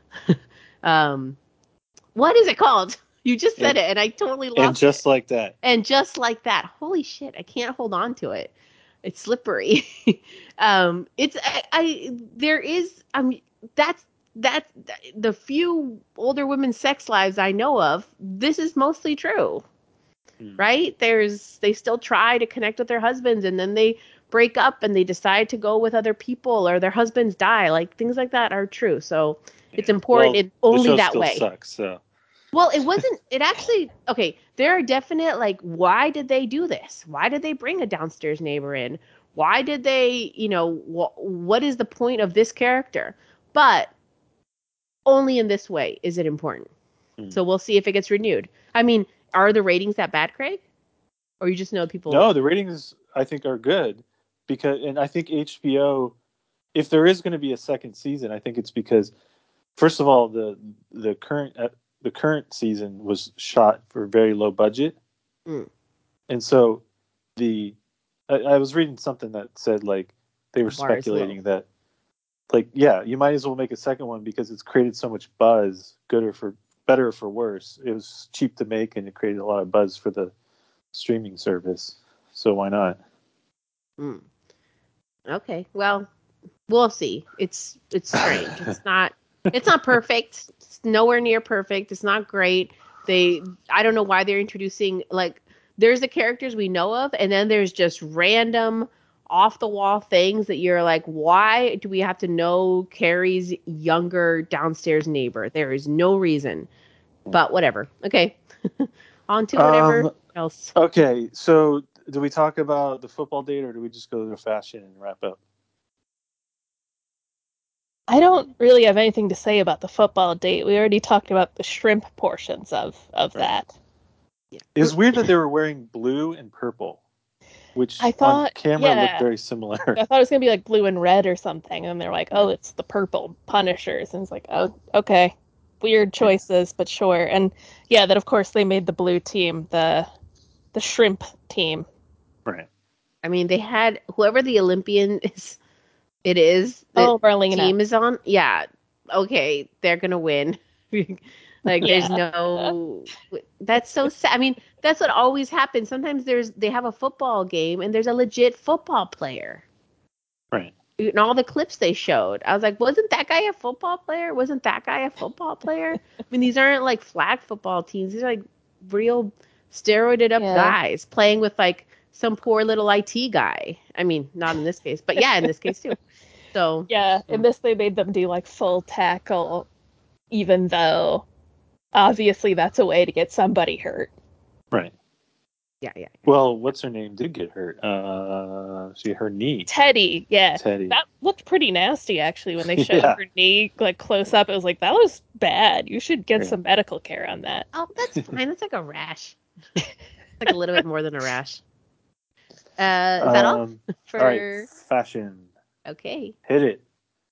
um, what is it called? You just said And, it, and I totally lost and Just it. Like That. And just like that, holy shit, I can't hold on to it. It's slippery. um, it's I, I there is um that's that's the few older women's sex lives I know of. This is mostly true, Hmm. right? There's they still try to connect with their husbands, and then they break up and they decide to go with other people, or their husbands die. Like things like that are true. So it's Yeah. important Well, in only the show that still way. sucks. So Well, it wasn't, it actually, okay, there are definite, like, why did they do this? Why did they bring a downstairs neighbor in? Why did they, you know, wh- what is the point of this character? But only in this way is it important. Hmm. So we'll see if it gets renewed. I mean, are the ratings that bad, Craig? Or you just know people? No, the ratings I think are good because, and I think H B O, if there is going to be a second season, I think it's because, first of all, the the current uh, the current season was shot for very low budget, Mm. and so the I, I was reading something that said like they were The bar is low. speculating that like yeah, you might as well make a second one because it's created so much buzz, good or for better or for worse. It was cheap to make and it created a lot of buzz for the streaming service. So why not? Mm. Okay, well, we'll see. It's it's strange. It's not it's not perfect. It's nowhere near perfect. It's not great. They I don't know why they're introducing like there's the characters we know of, and then there's just random off the wall things that you're like, why do we have to know Carrie's younger downstairs neighbor? There is no reason. But whatever. Okay. On to whatever Um, else. Okay, so do we talk about the football date or do we just go to fashion and wrap up? I don't really have anything to say about the football date. We already talked about the shrimp portions of of Right. that. It was weird that they were wearing blue and purple, which I on thought, camera looked yeah, very similar. I thought it was gonna be like blue and red or something, and they're like, oh, it's the purple Punishers, and it's like, oh, okay, weird choices, but sure. And yeah, that of course they made the blue team the the shrimp team. Right. I mean, they had whoever the Olympian is it is that Oh, Marlena. team is on. Yeah. Okay, they're going to win. Like there's Yeah. no that's so sad. I mean, that's what always happens. Sometimes there's they have a football game and there's a legit football player. Right. In all the clips they showed, I was like, wasn't that guy a football player? Wasn't that guy a football player? I mean, these aren't like flag football teams. These are like real steroided up Yeah. guys playing with like some poor little I T guy. I mean, not in this case, but yeah, in this case too. So Yeah, in this they made them do like full tackle, even though obviously that's a way to get somebody hurt. Right. yeah, yeah. Well, what's her name did get hurt. Uh, she her knee. Teddy, yeah. Teddy. That looked pretty nasty actually when they showed Yeah. her knee like close up. It was like, that was bad. You should get Yeah. some medical care on that. Oh, that's fine. It's like a rash. Like a little bit more than a rash. Uh, is that all? Um, For all right, fashion. okay. Hit it.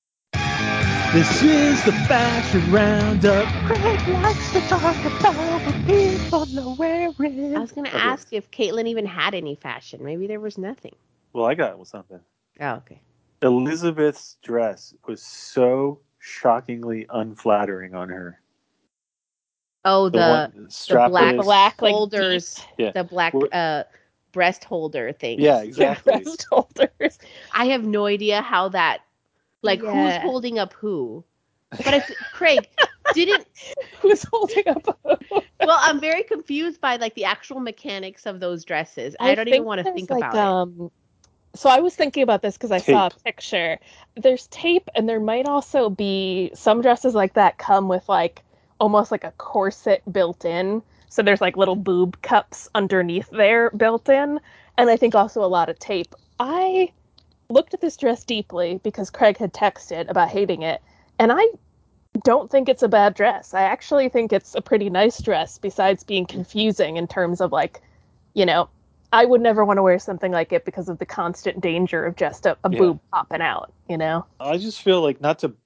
This is the fashion roundup. Craig likes to talk about what people are wearing. I was gonna Okay. ask if Caitlin even had any fashion. Maybe there was nothing. Well, I got something. Oh, okay. Elizabeth's dress was so shockingly unflattering on her. Oh, the one the strapless. black, Black, like, holders, Yeah. the black We're- uh breast holder things. Yeah, exactly. Breast holders. I have no idea how that, like, who's Yeah. holding up who. But if Craig didn't, Who's holding up? well, I'm very confused by like the actual mechanics of those dresses. I, don't even want to there's, think like, about it. um, So I was thinking about this because I saw a Tape. picture. There's tape, and there might also be some dresses like that come with like almost like a corset built in. So there's like little boob cups underneath there built in, and I think also a lot of tape. I looked at this dress deeply because Craig had texted about hating it, and I don't think it's a bad dress. I actually think it's a pretty nice dress, besides being confusing in terms of like, you know, I would never want to wear something like it because of the constant danger of just a, a Yeah. boob popping out, you know? I just feel like not to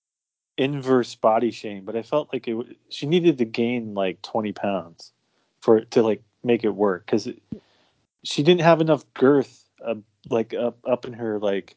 inverse body shame, but I felt like it. w- She needed to gain like twenty pounds for it to like make it work because she didn't have enough girth, uh, like up up in her like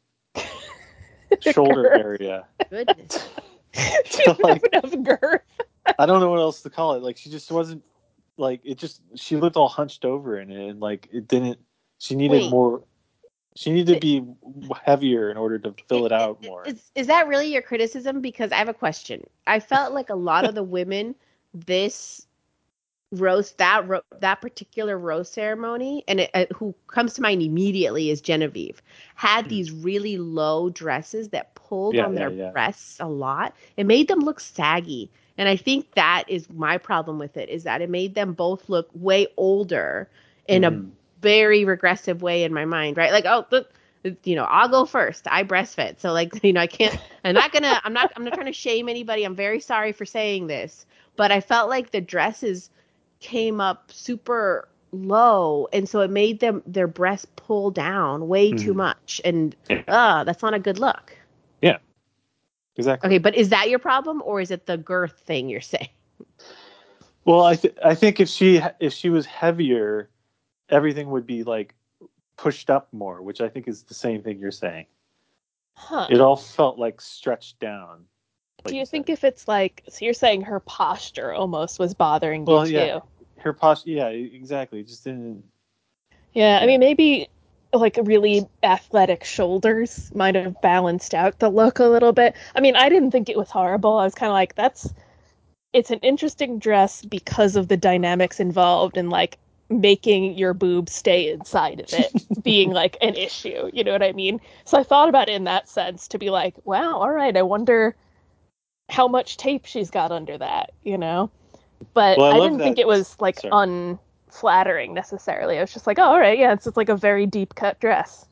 shoulder Girth. area. Goodness. She didn't Like- have enough girth. I don't know what else to call it. Like she just wasn't like it. Just she looked all hunched over in it, and like it didn't. She needed Wait. more. She needed to be heavier in order to fill it out more. Is, is that really your criticism? Because I have a question. I felt like a lot of the women this roast that ro- that particular roast ceremony, and it, uh, who comes to mind immediately is Genevieve, had Hmm. these really low dresses that pulled Yeah, on yeah, their yeah. breasts a lot. It made them look saggy, and I think that is my problem with it. Is that it made them both look way older in Mhm. a very regressive way in my mind, right? Like, oh, look, you know, I'll go first. I breastfed. So like, you know, I can't, I'm not gonna, I'm not, I'm not trying to shame anybody. I'm very sorry for saying this, but I felt like the dresses came up super low. And so it made them, their breasts pull down way too Mhm. much. And, Yeah. uh, that's not a good look. Yeah. Exactly. Okay. But is that your problem or is it the girth thing you're saying? Well, I th- I think if she if she was heavier, everything would be like pushed up more, which I think is the same thing you're saying. Huh. It all felt like stretched down. Like Do you think said. if it's like, so you're saying her posture almost was bothering Well, you yeah, too? her posture. Yeah, exactly. It just didn't. Yeah, I Yeah. mean, maybe like really athletic shoulders might have balanced out the look a little bit. I mean, I didn't think it was horrible. I was kind of like, that's, it's an interesting dress because of the dynamics involved in like making your boob stay inside of it being like an issue. You know what I mean? So I thought about it in that sense to be like, wow, all right, I wonder how much tape she's got under that, you know? But Well, I I love didn't think that. it was like Sorry. unflattering necessarily. I was just like, oh, all right, yeah, it's just like a very deep cut dress.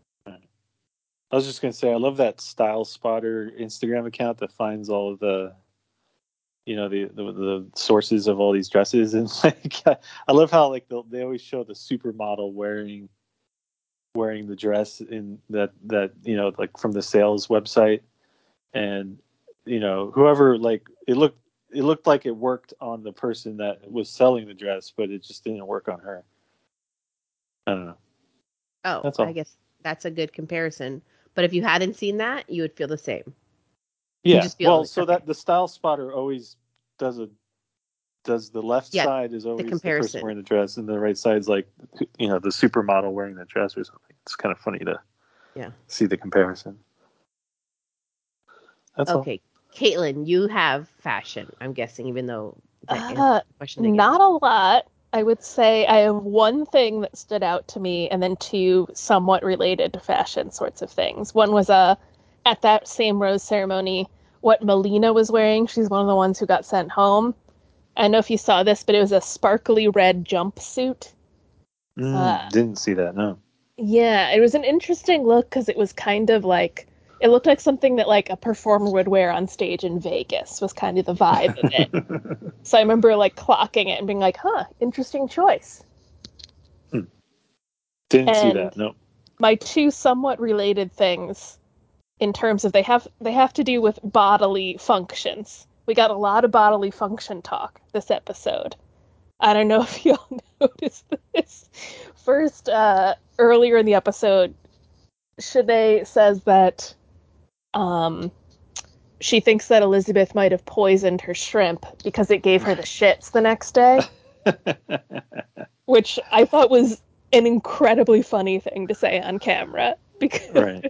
I was just gonna say, I love that Style Spotter Instagram account that finds all of the, you know, the the, the sources of all these dresses, and like, I love how like they they always show the supermodel wearing wearing the dress in that that you know like from the sales website, and you know whoever like it looked it looked like it worked on the person that was selling the dress, but it just didn't work on her. I don't know. Oh, That's I all. guess that's a good comparison. But if you hadn't seen that, you would feel the same. You Yeah. just feel Well, like, so okay. that the Style Spotter always does a does the left Yeah, side is always the, person comparison. wearing the dress, and the right side's like you know the supermodel wearing the dress or something. It's kind of funny to Yeah. see the comparison. That's Okay, Caitlin, you have fashion, I'm guessing, even though that answers Uh, the question again. not a lot. I would say I have one thing that stood out to me, and then two somewhat related to fashion sorts of things. One was uh, at that same rose ceremony, what Melina was wearing. She's one of the ones who got sent home. I don't know if you saw this, but it was a sparkly red jumpsuit. all. Mm, Uh, didn't see that. No. yeah, it was an interesting look because it was kind of like it looked like something that like a performer would wear on stage in Vegas was kind of the vibe of it. So I remember like clocking it and being like, huh, interesting choice. Hmm. Didn't see And that. No. my two somewhat related things in terms of they have they have to do with bodily functions. We got a lot of bodily function talk this episode. I don't know if y'all noticed this. First, uh, earlier in the episode, Shanae says that um, she thinks that Elizabeth might have poisoned her shrimp because it gave her the shits the next day, which I thought was an incredibly funny thing to say on camera because Right.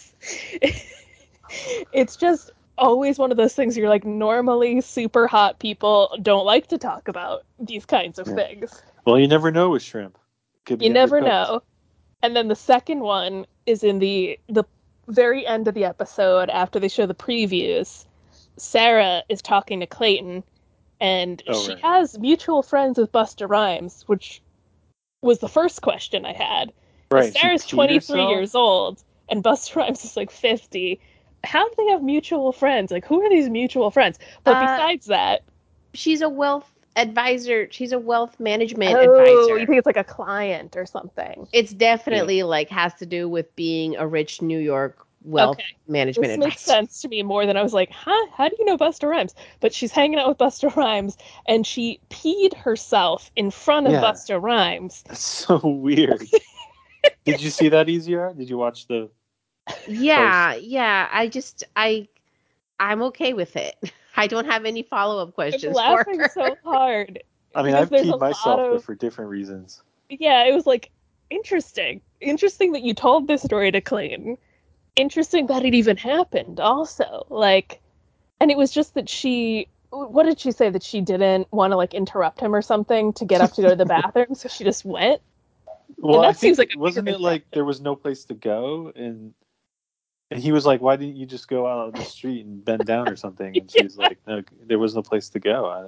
it's just always one of those things you're like, normally super hot people don't like to talk about these kinds of Yeah. things. Well, you never know with shrimp. Could be You never undercooked. know. And then the second one is in the the very end of the episode after they show the previews. Sarah is talking to Clayton, and Oh, she right. has mutual friends with Busta Rhymes, which was the first question I had. Right. Is Sarah's She peed twenty-three herself? years old and Busta Rhymes is like fifty. How do they have mutual friends? Like, who are these mutual friends? But Uh, besides that, she's a wealth advisor. She's a wealth management oh, advisor. you think it's like a client or something? It's definitely like has to do with being a rich New York wealth Okay. management This advisor. makes sense to me more than I was like, huh? How do you know Busta Rhymes? But she's hanging out with Busta Rhymes, and she peed herself in front of Yeah. Busta Rhymes. That's so weird. Did you see that, Easier? Did you watch the? Yeah, yeah. I just I I'm okay with it. I don't have any follow up I'm questions for laughing her. so hard I mean, because I've there's a peed lot myself, but of for different reasons. yeah. It was like interesting, interesting that you told this story to Clayton. Interesting that it even happened. Also, like, and it was just that she. What did she say? That she didn't want to like interrupt him or something to get up to go to the bathroom, so she just went. Well, And I that seems think like a wasn't bigger it like infraction. there was no place to go, and and he was like, "Why didn't you just go out on the street and bend down or something?" And Yeah. she's like, "No, there was no place to go." I don't.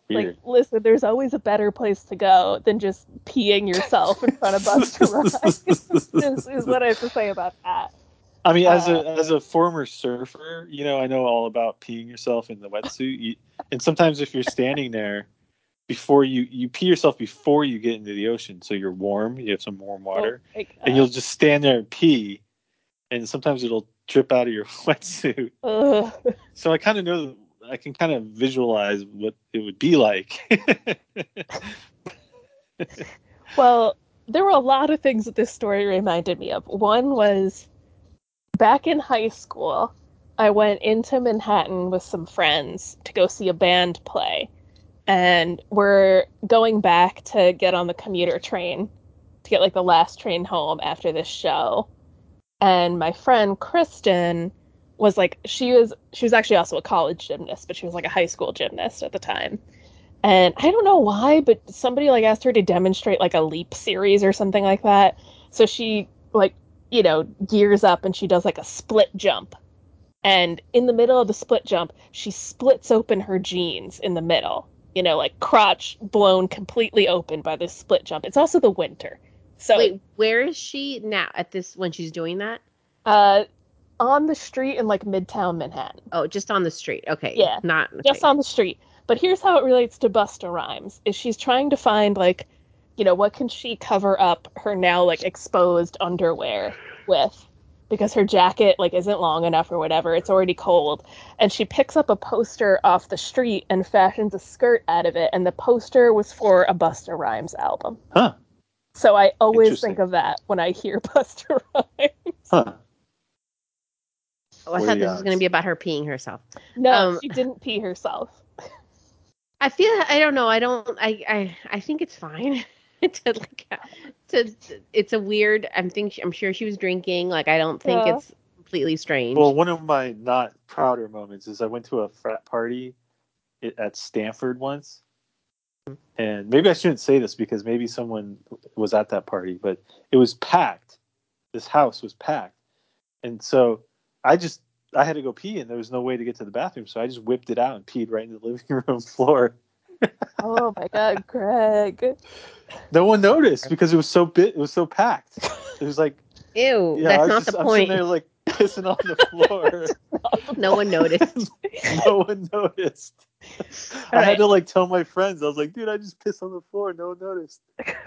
Like, Weird. listen, there's always a better place to go than just peeing yourself in front of Buster Rhymes. is, is what I have to say about that. I mean, as Uh, a as a former surfer, you know, I know all about peeing yourself in the wetsuit. You, and sometimes if you're standing there before you you pee yourself before you get into the ocean, so you're warm, you have some warm water, oh my God. and you'll just stand there and pee, and sometimes it'll drip out of your wetsuit. Ugh. So I kind of know, I can kind of visualize what it would be like. Well, there were a lot of things that this story reminded me of. One was back in high school, I went into Manhattan with some friends to go see a band play. And we're going back to get on the commuter train to get like the last train home after this show. And my friend Kristen was like, she was she was actually also a college gymnast, but she was like a high school gymnast at the time. And I don't know why, but somebody like asked her to demonstrate like a leap series or something like that. So she like, you know, gears up and she does like a split jump. And in the middle of the split jump, she splits open her jeans in the middle. You know, like crotch blown completely open by this split jump. It's also the winter. So Wait, where is she now at this when she's doing that? uh on the street in like Midtown Manhattan. Oh, just on the street. Okay. Yeah. Not okay. Just on the street. But here's how it relates to Busta Rhymes. Is she's trying to find like, you know, what can she cover up her now like exposed underwear with? Because her jacket like isn't long enough or whatever. It's already cold. And she picks up a poster off the street and fashions a skirt out of it. And the poster was for a Busta Rhymes album. Huh. So I always Interesting. think of that when I hear Busta Rhymes. Huh. Oh, I What are thought the this was going to odds? be about her peeing herself. No, Um, she didn't pee herself. I feel I don't know. I don't. I I I think it's fine. to like to it's a weird. I'm think I'm sure she was drinking. Like I don't think Yeah. it's completely strange. Well, one of my not prouder moments is I went to a frat party i- at Stanford once. And maybe I shouldn't say this because maybe someone was at that party, but it was packed. This house was packed. And so I just, I had to go pee and there was no way to get to the bathroom. So I just whipped it out and peed right into the living room floor. Oh my God, Greg. No one noticed because it was so bit, it was so packed. It was like, Ew, yeah, I that's was not just, the I'm sitting point. there like pissing on the floor. No one noticed. No one noticed. I right. had to like tell my friends. I was like, dude, I just pissed on the floor. No one noticed.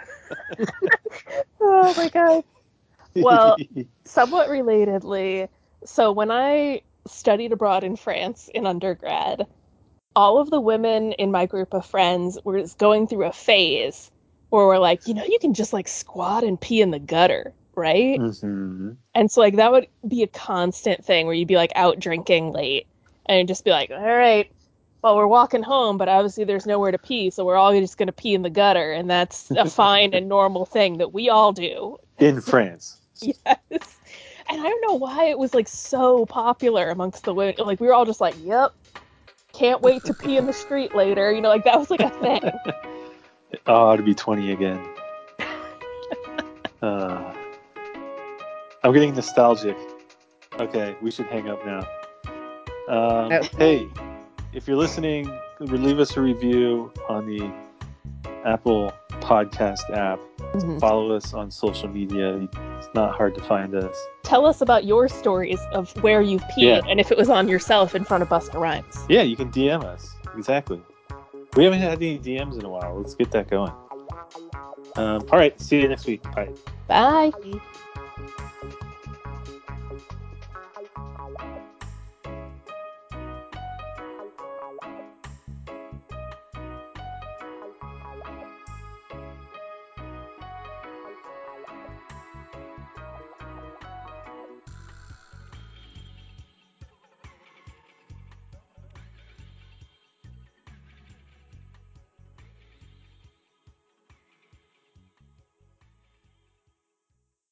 Oh my God. Well, somewhat relatedly, so when I studied abroad in France in undergrad, all of the women in my group of friends were going through a phase where we're like, you know, you can just like squat and pee in the gutter, right? Mm-hmm. And so like that would be a constant thing where you'd be like out drinking late and you'd just be like, all right, well, we're walking home, but obviously there's nowhere to pee, so we're all just going to pee in the gutter. And that's a fine and normal thing that we all do. In France. Yes. And I don't know why it was like so popular amongst the women. Like we were all just like, yep, can't wait to pee in the street later. You know, like that was like a thing. Oh, to be twenty again. Uh, I'm getting nostalgic. Okay, we should hang up now. Um, Oh. Hey, if you're listening, leave us a review on the Apple Podcast app. Mhm. Follow us on social media. It's not hard to find us. Tell us about your stories of where you've peed Yeah. and if it was on yourself in front of Busta Rhymes. Yeah, you can D M us. Exactly. We haven't had any D Ms in a while. Let's get that going. Um, all right. See you next week. Bye. Bye.